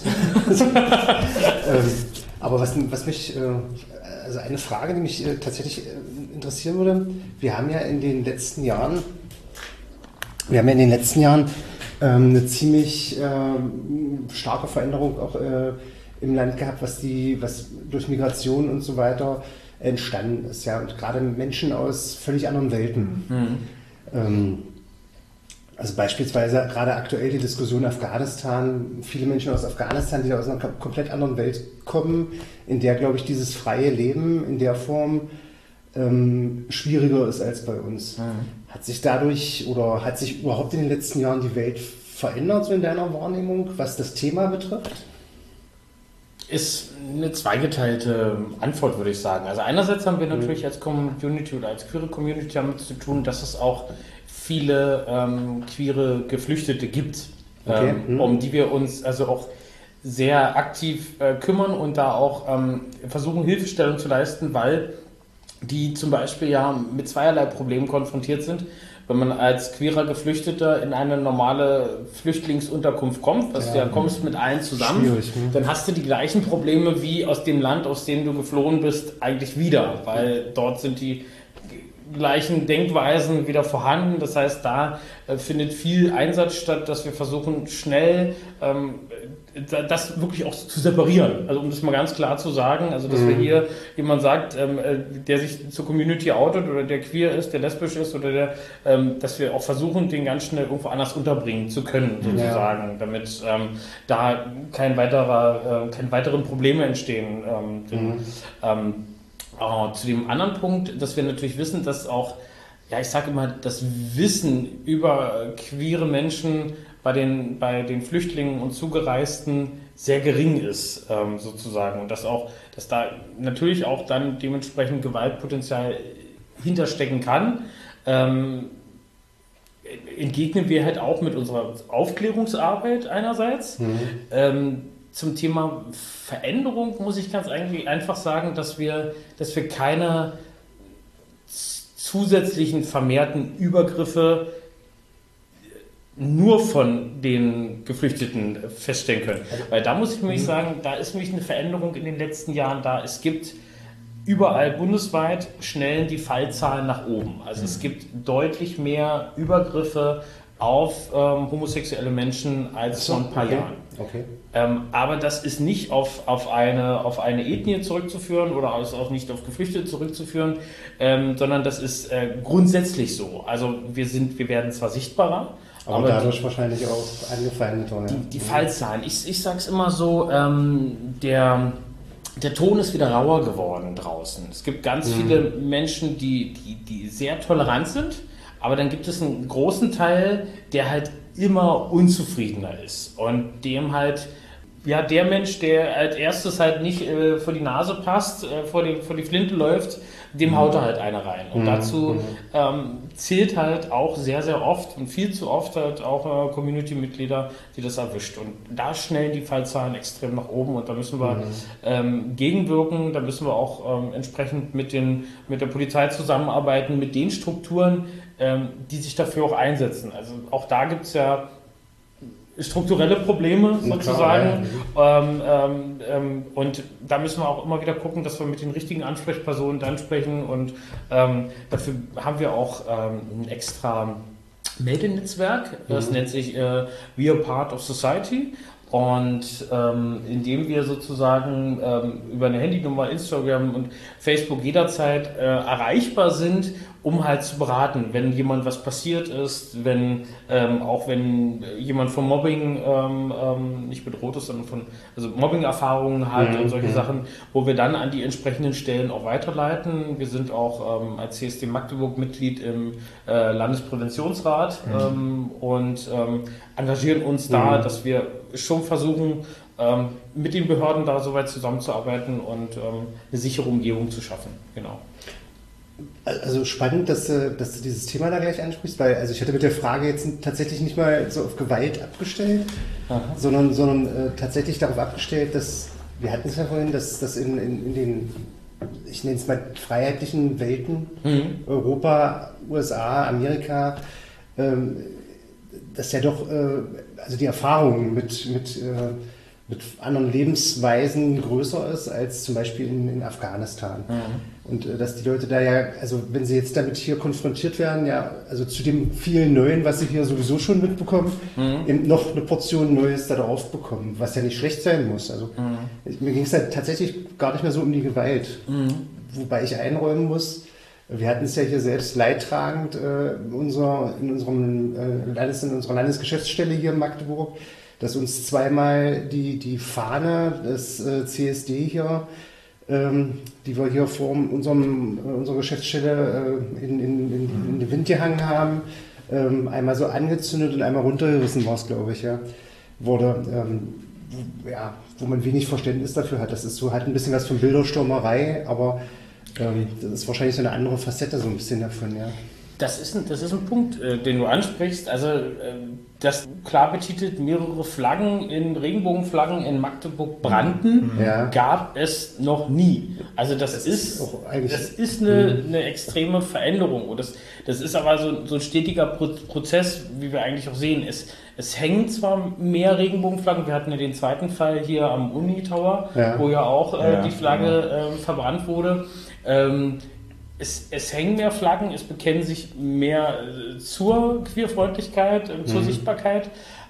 Speaker 4: ähm, aber was, was mich, äh, also eine Frage, die mich äh, tatsächlich äh, interessieren würde, wir haben ja in den letzten Jahren wir haben ja in den letzten Jahren ähm, eine ziemlich ähm, starke Veränderung auch äh, im Land gehabt, was die, was durch Migration und so weiter entstanden ist, ja, und gerade Menschen aus völlig anderen Welten. Mhm. Ähm, also beispielsweise gerade aktuell die Diskussion Afghanistan, viele Menschen aus Afghanistan, die aus einer komplett anderen Welt kommen, in der, glaube ich, dieses freie Leben in der Form ähm, schwieriger ist als bei uns. Mhm. Hat sich dadurch oder hat sich überhaupt in den letzten Jahren die Welt verändert, so in deiner Wahrnehmung, was das Thema betrifft?
Speaker 3: Ist eine zweigeteilte Antwort, würde ich sagen. Also einerseits haben wir natürlich als Community oder als queere Community damit zu tun, dass es auch viele ähm, queere Geflüchtete gibt, okay. ähm, um die wir uns also auch sehr aktiv äh, kümmern und da auch ähm, versuchen, Hilfestellung zu leisten, weil die zum Beispiel ja mit zweierlei Problemen konfrontiert sind. Wenn man als queerer Geflüchteter in eine normale Flüchtlingsunterkunft kommt, was ja, du ja kommst mit allen zusammen, ne? Dann hast du die gleichen Probleme wie aus dem Land, aus dem du geflohen bist, eigentlich wieder, weil dort sind die gleichen Denkweisen wieder vorhanden. Das heißt, da äh, findet viel Einsatz statt, dass wir versuchen, schnell ähm, das wirklich auch zu separieren. Also um das mal ganz klar zu sagen, also dass mhm. wir hier jemand sagt, ähm, der sich zur Community outet oder der queer ist, der lesbisch ist oder der, ähm, dass wir auch versuchen, den ganz schnell irgendwo anders unterbringen zu können, sozusagen, ja. damit ähm, da kein weiterer, äh, keine weiteren Probleme entstehen. Ähm, denn, mhm. ähm, äh, zu dem anderen Punkt, dass wir natürlich wissen, dass auch, ja, ich sage immer, das Wissen über queere Menschen bei den, bei den Flüchtlingen und Zugereisten sehr gering ist, ähm, sozusagen. Und dass auch, dass da natürlich auch dann dementsprechend Gewaltpotenzial hinterstecken kann, ähm, entgegnen wir halt auch mit unserer Aufklärungsarbeit einerseits. Mhm. Ähm, zum Thema Veränderung muss ich ganz eigentlich einfach sagen, dass wir, dass wir keine zusätzlichen vermehrten Übergriffe nur von den Geflüchteten feststellen können. Weil da muss ich nämlich sagen, da ist nämlich eine Veränderung in den letzten Jahren da. Es gibt überall bundesweit schnellen die Fallzahlen nach oben. Also es gibt deutlich mehr Übergriffe auf ähm, homosexuelle Menschen als vor ein paar okay. Jahren. Okay. Ähm, aber das ist nicht auf, auf, eine, auf eine Ethnie zurückzuführen oder auch nicht auf Geflüchtete zurückzuführen, ähm, sondern das ist äh, grundsätzlich so. Also wir, sind, wir werden zwar sichtbarer,
Speaker 4: aber, aber dadurch die, wahrscheinlich auch angefeindeter. Ja.
Speaker 3: Die, die Fallzahlen. Ich, ich sage es immer so, ähm, der, der Ton ist wieder rauer geworden draußen. Es gibt ganz mhm. viele Menschen, die, die, die sehr tolerant sind, aber dann gibt es einen großen Teil, der halt immer unzufriedener ist und dem halt, ja, der Mensch, der als erstes halt nicht äh, vor die Nase passt, äh, vor, die, vor die Flinte läuft, dem mhm. haut er halt eine rein. Und mhm. dazu ähm, zählt halt auch sehr, sehr oft und viel zu oft halt auch äh, Community-Mitglieder, die das erwischt. Und da schnellen die Fallzahlen extrem nach oben und da müssen wir mhm. ähm, gegenwirken, da müssen wir auch ähm, entsprechend mit, den, mit der Polizei zusammenarbeiten, mit den Strukturen, ähm, die sich dafür auch einsetzen. Also auch da gibt es ja strukturelle Probleme sozusagen. Klar, ja. ähm, ähm, und da müssen wir auch immer wieder gucken, dass wir mit den richtigen Ansprechpersonen dann sprechen und ähm, dafür haben wir auch ähm, ein extra Meldenetzwerk, das mhm. nennt sich äh, We Are Part of Society. Und ähm, indem wir sozusagen ähm, über eine Handynummer, Instagram und Facebook jederzeit äh, erreichbar sind, um halt zu beraten, wenn jemand was passiert ist, wenn ähm, auch wenn jemand von Mobbing ähm, ähm, nicht bedroht ist, sondern von also Mobbing-Erfahrungen hat mhm. und solche mhm. Sachen, wo wir dann an die entsprechenden Stellen auch weiterleiten. Wir sind auch ähm, als C S D Magdeburg Mitglied im äh, Landespräventionsrat mhm. ähm, und ähm, engagieren uns da, mhm. dass wir schon versuchen, ähm, mit den Behörden da soweit zusammenzuarbeiten und ähm, eine sichere Umgebung zu schaffen. Genau.
Speaker 4: Also spannend, dass, dass du dieses Thema da gleich ansprichst, weil also ich hatte mit der Frage jetzt tatsächlich nicht mal so auf Gewalt abgestellt, Aha. sondern, sondern äh, tatsächlich darauf abgestellt, dass, wir hatten es ja vorhin, dass, dass in, in, in den, ich nenne es mal freiheitlichen Welten, mhm. Europa, U S A, Amerika, ähm, dass ja doch, äh, also die Erfahrungen mit, mit äh, mit anderen Lebensweisen größer ist als zum Beispiel in, in Afghanistan. Mhm. Und äh, dass die Leute da ja, also wenn sie jetzt damit hier konfrontiert werden, ja, also zu dem vielen Neuen, was sie hier sowieso schon mitbekommen, mhm. eben noch eine Portion Neues da drauf bekommen, was ja nicht schlecht sein muss. Also mhm. ich, mir ging es halt tatsächlich gar nicht mehr so um die Gewalt. Mhm. Wobei ich einräumen muss, wir hatten es ja hier selbst leidtragend äh, in, unserer, in, unserem, äh, Landes, in unserer Landesgeschäftsstelle hier in Magdeburg, dass uns zweimal die, die Fahne des äh, C S D hier, ähm, die wir hier vor unserem, äh, unserer Geschäftsstelle äh, in, in, in, in den Wind gehangen haben, ähm, einmal so angezündet und einmal runtergerissen war es, glaube ich, ja, wurde, ähm, wo, ja, wo man wenig Verständnis dafür hat. Das ist so, hat ein bisschen was von Bilderstürmerei, aber ähm, das ist wahrscheinlich so eine andere Facette so ein bisschen davon, ja.
Speaker 3: Das ist ein, das ist ein Punkt, äh, den du ansprichst. Also, äh, das klar betitelt, mehrere Flaggen in Regenbogenflaggen in Magdeburg brannten, ja. Gab es noch nie. Also, das, das ist, ist das ist eine, eine extreme Veränderung. Und das, das ist aber so, so ein stetiger Prozess, wie wir eigentlich auch sehen. Es, es hängen zwar mehr Regenbogenflaggen, wir hatten ja den zweiten Fall hier am Uni-Tower, ja. wo ja auch äh, ja, die Flagge ja. äh, verbrannt wurde. Ähm, Es, es hängen mehr Flaggen, es bekennen sich mehr äh, zur Queerfreundlichkeit, äh, zur mhm. Sichtbarkeit,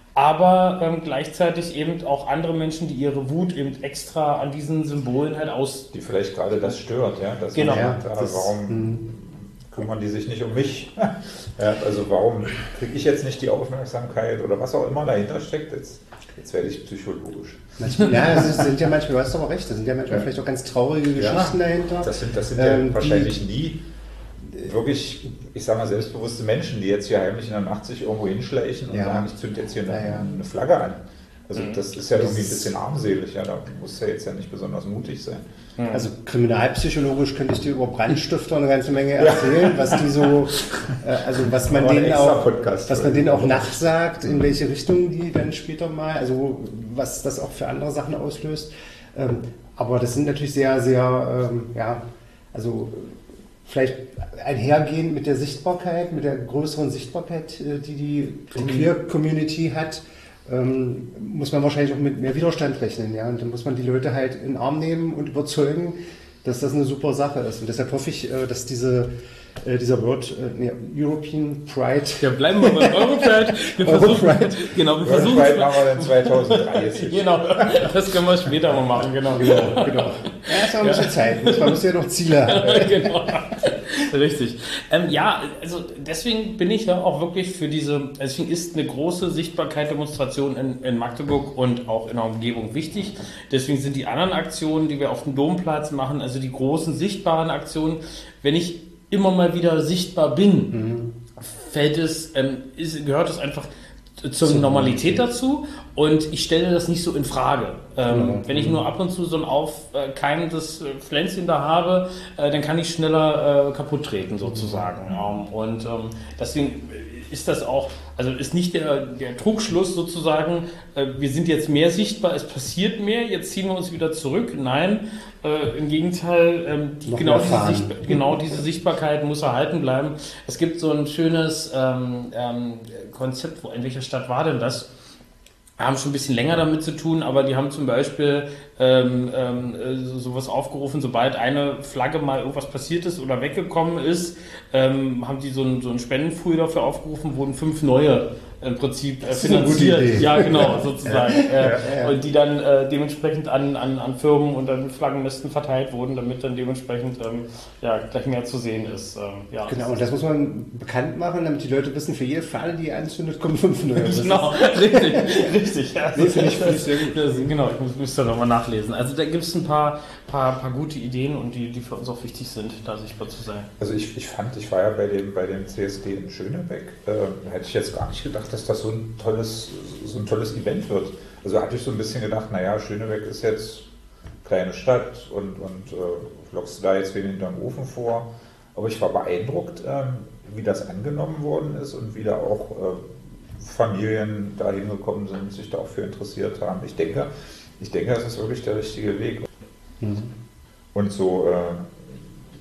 Speaker 3: aber ähm, gleichzeitig eben auch andere Menschen, die ihre Wut eben extra an diesen Symbolen halt aus...
Speaker 2: Die vielleicht gerade das stört, ja? Das
Speaker 3: genau.
Speaker 2: Ja, das, warum mh. kümmern die sich nicht um mich? Ja, also warum kriege ich jetzt nicht die Aufmerksamkeit oder was auch immer dahinter steckt? Jetzt, jetzt werde ich psychologisch.
Speaker 4: Manchmal, ja, das sind ja manchmal, du hast aber recht, das sind ja manchmal ja. vielleicht auch ganz traurige Geschichten ja, dahinter.
Speaker 2: Das sind, das sind ja ähm, wahrscheinlich nie wirklich, ich sage mal, selbstbewusste Menschen, die jetzt hier heimlich in der Nacht sich irgendwo hinschleichen und ja. sagen, ich zünde jetzt hier eine, ja, ja. eine Flagge an. Also das ist ja irgendwie ein bisschen armselig, ja, da muss ja jetzt ja nicht besonders mutig sein.
Speaker 4: Also kriminalpsychologisch könnte ich dir über Brandstifter eine ganze Menge erzählen, ja. was die so, äh, also was man denen auch, was man denen auch nachsagt, in welche Richtung die dann später mal, also was das auch für andere Sachen auslöst. Ähm, aber das sind natürlich sehr, sehr, ähm, ja, also vielleicht einhergehend mit der Sichtbarkeit, mit der größeren Sichtbarkeit, die die, die Queer-Community hat. Ähm, muss man wahrscheinlich auch mit mehr Widerstand rechnen, ja, und dann muss man die Leute halt in den Arm nehmen und überzeugen, dass das eine super Sache ist. Und deshalb hoffe ich, äh, dass diese, äh, dieser Word, äh, nee, European Pride...
Speaker 3: Ja, bleiben wir beim Europride. Wir versuchen,
Speaker 2: Europride.
Speaker 3: Genau, wir versuchen...
Speaker 2: Europride machen wir dann zweitausenddreißig.
Speaker 3: Genau, das können wir später mal machen, genau.
Speaker 4: Genau, genau. Ja, ist noch ein bisschen ja. Zeit, man muss ja noch Ziele haben.
Speaker 3: Genau. Richtig. Ähm, ja, also deswegen bin ich ja auch wirklich für diese, deswegen ist eine große Sichtbarkeit Demonstration in, in Magdeburg und auch in der Umgebung wichtig. Deswegen sind die anderen Aktionen, die wir auf dem Domplatz machen, also die großen sichtbaren Aktionen, wenn ich immer mal wieder sichtbar bin, mhm. fällt es, ähm, ist, gehört es einfach zur Normalität dazu und ich stelle das nicht so in Frage. Ähm, mhm. Wenn ich nur ab und zu so ein aufkeimendes äh, Pflänzchen da habe, äh, dann kann ich schneller äh, kaputt treten sozusagen. Mhm. Ähm, und ähm, deswegen ist das auch, also ist nicht der, der Trugschluss sozusagen, äh, wir sind jetzt mehr sichtbar, es passiert mehr, jetzt ziehen wir uns wieder zurück. Nein, äh, im Gegenteil, ähm, die, genau, diese Sicht, genau diese Sichtbarkeit muss erhalten bleiben. Es gibt so ein schönes ähm, ähm, Konzept, wo, in welcher Stadt war denn das? Wir haben schon ein bisschen länger damit zu tun, aber die haben zum Beispiel ähm, ähm, so, sowas aufgerufen, sobald eine Flagge mal irgendwas passiert ist oder weggekommen ist, ähm, haben die so ein, so ein Spendenpool dafür aufgerufen, wurden fünf neue im Prinzip äh, finanziert. Ja, genau, sozusagen. Ja, äh, ja, ja. Und die dann äh, dementsprechend an, an, an Firmen und an Flaggenmisten verteilt wurden, damit dann dementsprechend ähm, ja, gleich mehr zu sehen ist. Ähm, ja.
Speaker 4: Genau, und das muss man bekannt machen, damit die Leute wissen, für jede Fahne, die anzündet, kommen fünf neue.
Speaker 3: Genau, richtig, richtig. Ja.
Speaker 4: Nee, finde ich, find ich sehr gut.
Speaker 3: Das, genau, ich muss, müsste nochmal nachlesen. Also da gibt es ein paar, paar, paar gute Ideen und die, die für uns auch wichtig sind, da sichtbar zu sein.
Speaker 2: Also ich, ich fand, ich war ja bei dem, bei dem C S D in Schönebeck, äh, hätte ich jetzt gar nicht gedacht, dass das so ein tolles, so ein tolles Event wird. Also hatte ich so ein bisschen gedacht, naja, Schönebeck ist jetzt kleine Stadt und, und äh, lockst du da jetzt wen hinterm Ofen vor. Aber ich war beeindruckt, ähm, wie das angenommen worden ist und wie da auch äh, Familien da hingekommen sind, sich da auch für interessiert haben. Ich denke, ich denke, das ist wirklich der richtige Weg. Mhm. Und so, äh,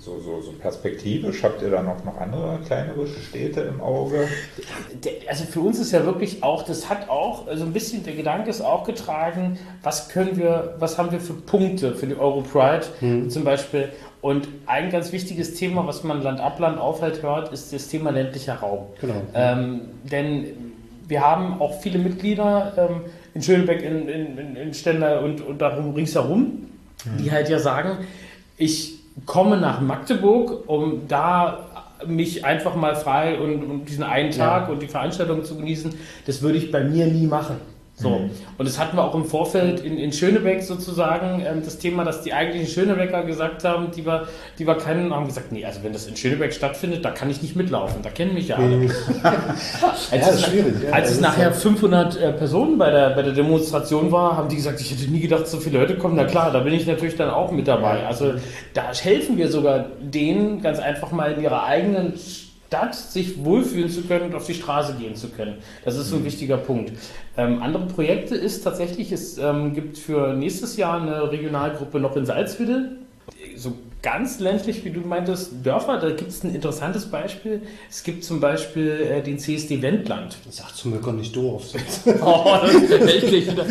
Speaker 2: so, so, so perspektivisch? Habt ihr da noch, noch andere kleinere Städte im Auge?
Speaker 3: Also für uns ist ja wirklich auch, das hat auch, also ein bisschen, der Gedanke ist auch getragen, was können wir, was haben wir für Punkte für die Euro-Pride mhm. zum Beispiel. Und ein ganz wichtiges Thema, was man Land ab Land aufhält hört, ist das Thema ländlicher Raum. Genau. Ähm, denn wir haben auch viele Mitglieder ähm, in Schönebeck, in, in, in Stendal und, und darum ringsherum, mhm. die halt ja sagen, ich komme nach Magdeburg, um da mich einfach mal frei und, und diesen einen Tag ja. und die Veranstaltung zu genießen, das würde ich bei mir nie machen. So. Mhm. Und das hatten wir auch im Vorfeld in, in Schönebeck sozusagen, ähm, das Thema, dass die eigentlichen Schönebecker gesagt haben, die wir, die wir kennen, haben gesagt, nee, also wenn das in Schönebeck stattfindet, da kann ich nicht mitlaufen, da kennen mich ja alle. Mhm. als ja, das ist schwierig. Ja, als es nachher fünfhundert äh, Personen bei der, bei der Demonstration war, haben die gesagt, ich hätte nie gedacht, so viele Leute kommen. Na klar, da bin ich natürlich dann auch mit dabei. Also da helfen wir sogar denen ganz einfach mal in ihrer eigenen Stadt sich wohlfühlen zu können und auf die Straße gehen zu können. Das ist so ein wichtiger Punkt. Ähm, andere Projekte ist tatsächlich, es ähm, gibt für nächstes Jahr eine Regionalgruppe noch in Salzwedel. So ganz ländlich, wie du meintest, Dörfer, da gibt es ein interessantes Beispiel. Es gibt zum Beispiel äh, den C S D Wendland.
Speaker 4: Sag zum Glück nicht Dorf.
Speaker 3: Oh, das ist weltlich wieder.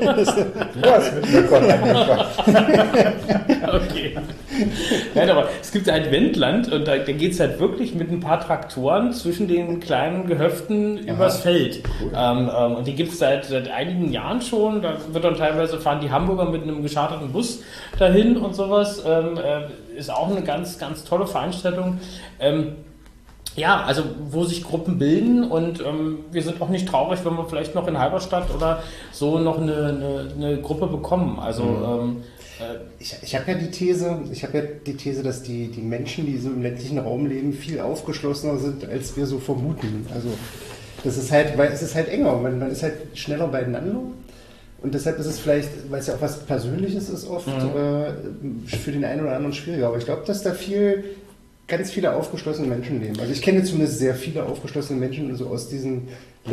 Speaker 2: Du hast mit Möckern angefangen.
Speaker 3: Okay. Nein, aber es gibt halt Wendland und da, da geht es halt wirklich mit ein paar Traktoren zwischen den kleinen Gehöften Aha. übers Feld. Cool. Ähm, ähm, und die gibt es seit, seit einigen Jahren schon. Da wird dann teilweise fahren die Hamburger mit einem gescharterten Bus dahin und sowas. Ähm, äh, ist auch eine ganz, ganz tolle Veranstaltung. Ähm, ja, also wo sich Gruppen bilden und ähm, wir sind auch nicht traurig, wenn wir vielleicht noch in Halberstadt oder so noch eine, eine, eine Gruppe bekommen. Also mhm. ähm,
Speaker 4: Ich, ich habe ja die These, ich habe ja die These, dass die, die Menschen, die so im ländlichen Raum leben, viel aufgeschlossener sind, als wir so vermuten. Also das ist halt, weil es ist halt enger, man, man ist halt schneller beieinander und deshalb ist es vielleicht, weil es ja auch was Persönliches ist oft, mhm. äh, für den einen oder anderen schwieriger. Aber ich glaube, dass da viel, ganz viele aufgeschlossene Menschen leben. Also ich kenne zumindest sehr viele aufgeschlossene Menschen so aus diesen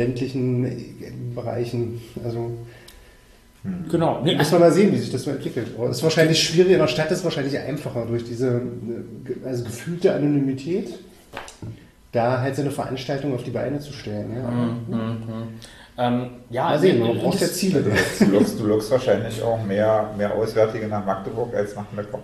Speaker 4: ländlichen Bereichen. Also
Speaker 3: Genau.
Speaker 4: Nee, muss man mal sehen, wie sich das so entwickelt. Es ist wahrscheinlich schwierig, in der Stadt ist es wahrscheinlich einfacher durch diese also gefühlte Anonymität, da halt so eine Veranstaltung auf die Beine zu stellen. Ja,
Speaker 3: mhm, mhm. Ähm, ja
Speaker 4: mal sehen, man braucht ja Ziele.
Speaker 2: Du lockst, du lockst wahrscheinlich auch mehr, mehr Auswärtige nach Magdeburg als nach Mecklenburg.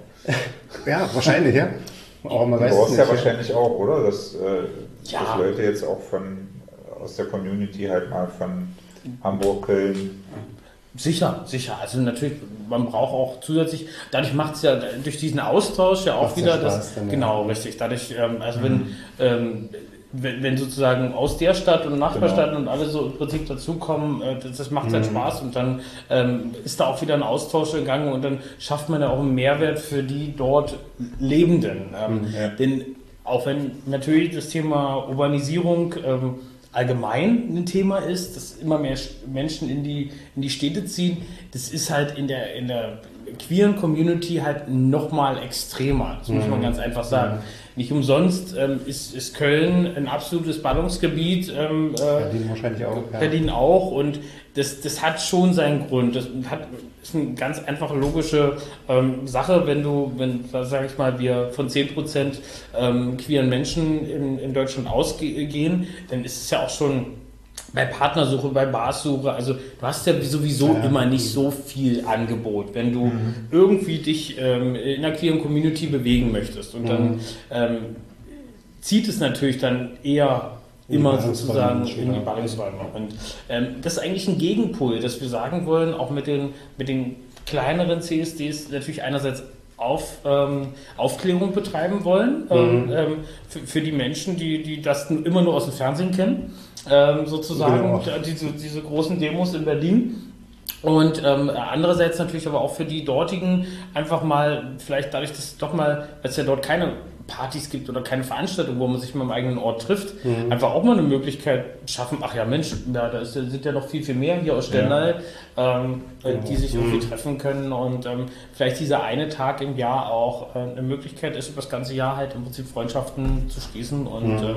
Speaker 4: Ja, wahrscheinlich, ja.
Speaker 2: Aber man du weiß brauchst nicht, ja wahrscheinlich ja. auch, oder? Dass, äh, ja. dass Leute jetzt auch von aus der Community halt mal von Hamburg, Köln.
Speaker 3: Sicher, sicher. Also natürlich, man braucht auch zusätzlich, dadurch macht es ja durch diesen Austausch ja auch macht's wieder das. Dann, genau, ja. richtig. Dadurch, ähm, also mhm. wenn, ähm, wenn, wenn sozusagen aus der Stadt und Nachbarstadt genau. und alle so im Prinzip dazukommen, äh, das, das macht mhm. halt Spaß und dann ähm, ist da auch wieder ein Austausch in Gang und dann schafft man ja auch einen Mehrwert für die dort Lebenden. Ähm, mhm, ja. Denn auch wenn natürlich das Thema Urbanisierung ähm, allgemein ein Thema ist, dass immer mehr Menschen in die, in die Städte ziehen, das ist halt in der, in der queeren Community halt nochmal extremer. Das mhm. muss man ganz einfach sagen. Mhm. Nicht umsonst ähm, ist, ist Köln ein absolutes Ballungsgebiet. Ähm,
Speaker 4: Berlin wahrscheinlich auch.
Speaker 3: Ja. Berlin auch. Und das, das hat schon seinen Grund. Das hat, ist eine ganz einfache logische ähm, Sache, wenn du, wenn, sage ich mal, wir von zehn Prozent ähm, queeren Menschen in, in Deutschland ausgehen, dann ist es ja auch schon bei Partnersuche, bei Barsuche, also du hast ja sowieso ja. immer nicht so viel Angebot, wenn du mhm. irgendwie dich ähm, in der queeren Community bewegen möchtest. Und mhm. dann ähm, zieht es natürlich dann eher immer sozusagen in die Ballungsräume. Und ähm, das ist eigentlich ein Gegenpol, dass wir sagen wollen, auch mit den, mit den kleineren C S Ds natürlich einerseits auf, ähm, Aufklärung betreiben wollen mhm. ähm, für, für die Menschen, die, die das immer nur aus dem Fernsehen kennen. Ähm, sozusagen genau. diese, diese großen Demos in Berlin und ähm, andererseits natürlich aber auch für die dortigen einfach mal, vielleicht dadurch, dass doch mal, weil es ja dort keine Partys gibt oder keine Veranstaltung, wo man sich mal im eigenen Ort trifft, mhm. einfach auch mal eine Möglichkeit schaffen, ach ja Mensch, ja, da ist, sind ja noch viel, viel mehr hier aus Stendal, ja. ähm, genau. die sich irgendwie mhm. treffen können und ähm, vielleicht dieser eine Tag im Jahr auch äh, eine Möglichkeit ist, über das ganze Jahr halt im Prinzip Freundschaften zu schließen und mhm. ähm,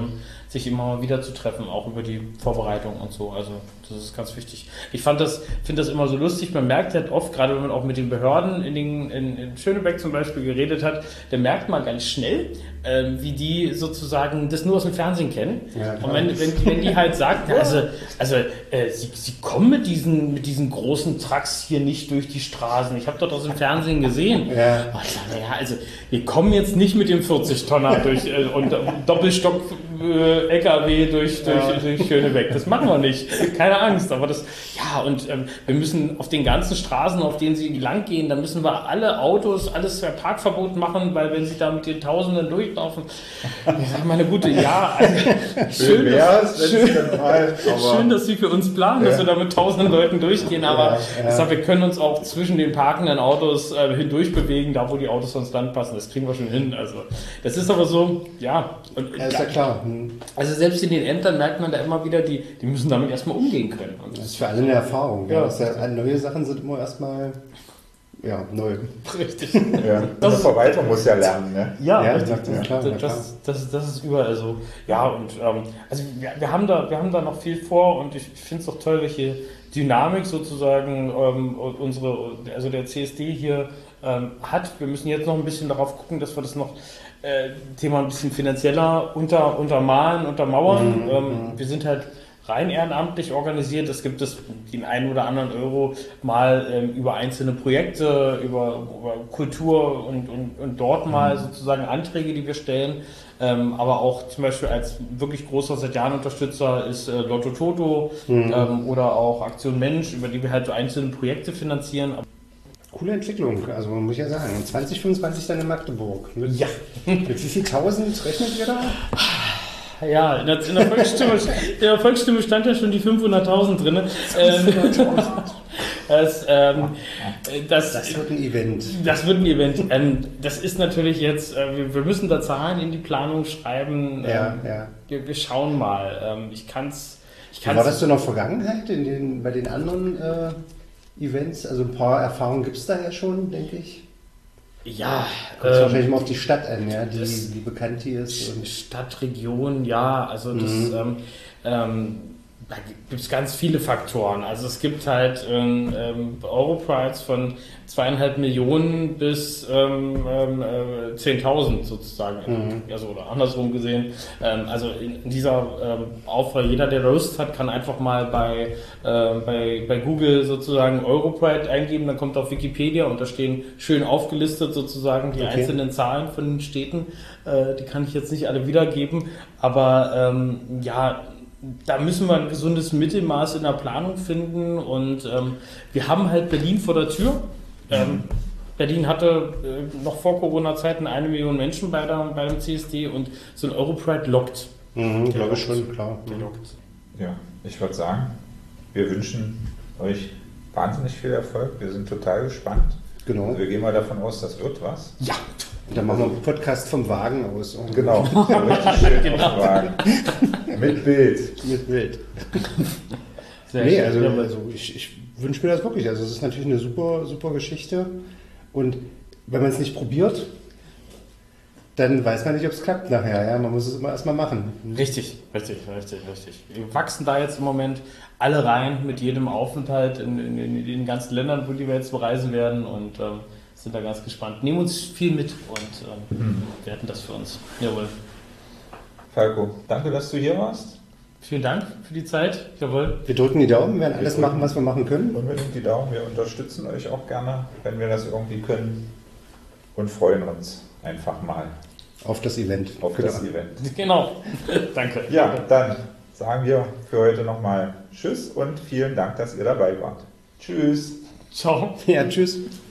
Speaker 3: sich immer mal wieder zu treffen, auch über die Vorbereitung und so. Also das ist ganz wichtig. Ich fand das, finde das immer so lustig. Man merkt halt oft, gerade wenn man auch mit den Behörden in, den, in, in Schönebeck zum Beispiel geredet hat, da merkt man ganz schnell, äh, wie die sozusagen das nur aus dem Fernsehen kennen. Ja, und wenn, wenn, wenn die halt sagt, also, also äh, sie, sie kommen mit diesen, mit diesen großen Trucks hier nicht durch die Straßen. Ich habe dort aus dem Fernsehen gesehen. Ja. Oh, ich sag, ja, also wir kommen jetzt nicht mit dem vierzig Tonner durch äh, und Doppelstock äh, L K W durch, durch, ja. durch Schönebeck. Das machen wir nicht. Keine Angst. Aber das, ja, und ähm, wir müssen auf den ganzen Straßen, auf denen sie lang gehen, da müssen wir alle Autos, alles per Parkverbot machen, weil wenn sie da mit den Tausenden durchlaufen, ich sag meine gute, ja, also, schön, dass, schön, mal, schön, dass sie für uns planen, ja. dass wir da mit tausenden Leuten durchgehen, aber ja, ja. Ich sag, wir können uns auch zwischen den parkenden Autos äh, hindurch bewegen, da wo die Autos ans Land passen, das kriegen wir schon hin. Also das ist aber so, ja. Und,
Speaker 4: ja, ist ja klar. Hm.
Speaker 3: Also selbst in den Ämtern merkt man da immer wieder, die, die müssen damit erstmal umgehen können. Und
Speaker 4: das ist für alle eine Erfahrung. Ja. Das ja, neue Sachen sind immer erstmal ja, neu.
Speaker 3: Richtig.
Speaker 2: Ja.
Speaker 3: Das
Speaker 2: ist Verwaltung muss ja lernen, ne?
Speaker 3: Ja,
Speaker 4: ja
Speaker 3: richtig.
Speaker 4: Das, klar,
Speaker 3: das, das, das, das ist überall so. Ja, und ähm, also wir, wir, haben da, wir haben da noch viel vor und ich, ich finde es auch toll, welche Dynamik sozusagen ähm, unsere, also der C S D hier ähm, hat. Wir müssen jetzt noch ein bisschen darauf gucken, dass wir das noch äh, Thema ein bisschen finanzieller unter, untermalen, untermauern. Mhm, ähm, wir sind halt rein ehrenamtlich organisiert. Es gibt es den einen oder anderen Euro mal ähm, über einzelne Projekte, über, über Kultur und, und, und dort mal mhm. sozusagen Anträge, die wir stellen. Ähm, aber auch zum Beispiel als wirklich großer seit Jahren Unterstützer ist äh, Lotto Toto mhm. ähm, oder auch Aktion Mensch, über die wir halt so einzelne Projekte finanzieren.
Speaker 4: Coole Entwicklung, also man muss ja sagen. zwanzig fünfundzwanzig dann in Magdeburg. Mit,
Speaker 3: ja.
Speaker 4: Mit wie viel tausend rechnet ihr da?
Speaker 3: Ja, in der, in der, Volksstimme, in der Volksstimme stand ja schon die fünfhunderttausend drin. Ähm, das, ähm, das,
Speaker 4: das wird ein Event.
Speaker 3: Das wird ein Event. Ähm, das ist natürlich jetzt, äh, wir, wir müssen da Zahlen in die Planung schreiben.
Speaker 4: Ja,
Speaker 3: ähm,
Speaker 4: ja.
Speaker 3: Wir, wir schauen mal. Ähm, ich kann's, ich kann's.
Speaker 4: War das so noch Vergangenheit in den, bei den anderen äh, Events? Also ein paar Erfahrungen gibt es da ja schon, denke ich.
Speaker 3: Ja,
Speaker 4: kommt ähm, wahrscheinlich mal auf die Stadt an, ja, die, die bekannt hier ist. Und
Speaker 3: Stadt, Region, ja, also das, mhm. ähm, ähm, da gibt es ganz viele Faktoren. Also es gibt halt ähm, Europrides von zweieinhalb Millionen bis ähm, äh, zehntausend sozusagen, mhm. also oder andersrum gesehen. Ähm, also in, in dieser ähm, Aufwahl, jeder, der Lust hat, kann einfach mal bei, äh, bei, bei Google sozusagen Europride eingeben, dann kommt auf Wikipedia und da stehen schön aufgelistet sozusagen die okay. einzelnen Zahlen von den Städten. Äh, die kann ich jetzt nicht alle wiedergeben, aber ähm, ja, da müssen wir ein gesundes Mittelmaß in der Planung finden und ähm, wir haben halt Berlin vor der Tür. Ähm, Berlin hatte äh, noch vor Corona-Zeiten eine Million Menschen bei, der, bei dem C S D und so ein Europride lockt.
Speaker 4: Mhm, glaube ich schon, klar.
Speaker 3: Der lockt.
Speaker 2: Ja, ich würde sagen, wir wünschen euch wahnsinnig viel Erfolg. Wir sind total gespannt.
Speaker 4: Genau.
Speaker 2: Also wir gehen mal davon aus, das wird was.
Speaker 3: Ja.
Speaker 4: Und dann machen wir einen Podcast vom Wagen aus.
Speaker 2: Genau, so richtig schön genau. Auf dem Wagen. Mit Bild.
Speaker 4: Mit Bild.
Speaker 3: Sehr
Speaker 4: nee,
Speaker 3: schön.
Speaker 4: also, also ich, ich wünsche mir das wirklich. Also es ist natürlich eine super, super Geschichte. Und wenn man es nicht probiert, dann weiß man nicht, ob es klappt nachher. Ja? Man muss es immer erstmal machen.
Speaker 3: Richtig, richtig, richtig, richtig. Wir wachsen da jetzt im Moment alle rein mit jedem Aufenthalt in, in, in den ganzen Ländern, wo die wir jetzt bereisen werden und ähm, sind da ganz gespannt. Nehmen uns viel mit und ähm, mhm. werten das für uns. Jawohl.
Speaker 2: Falco, danke, dass du hier warst.
Speaker 3: Vielen Dank für die Zeit. Jawohl.
Speaker 4: Wir drücken die Daumen, werden alles machen, was wir machen können.
Speaker 2: Unbedingt die Daumen. Wir unterstützen euch auch gerne, wenn wir das irgendwie können. Und freuen uns einfach mal.
Speaker 4: Auf das Event.
Speaker 2: Auf genau. das Event.
Speaker 3: Genau. Danke.
Speaker 2: Ja, dann sagen wir für heute nochmal Tschüss und vielen Dank, dass ihr dabei wart. Tschüss.
Speaker 3: Ciao.
Speaker 4: Ja, tschüss.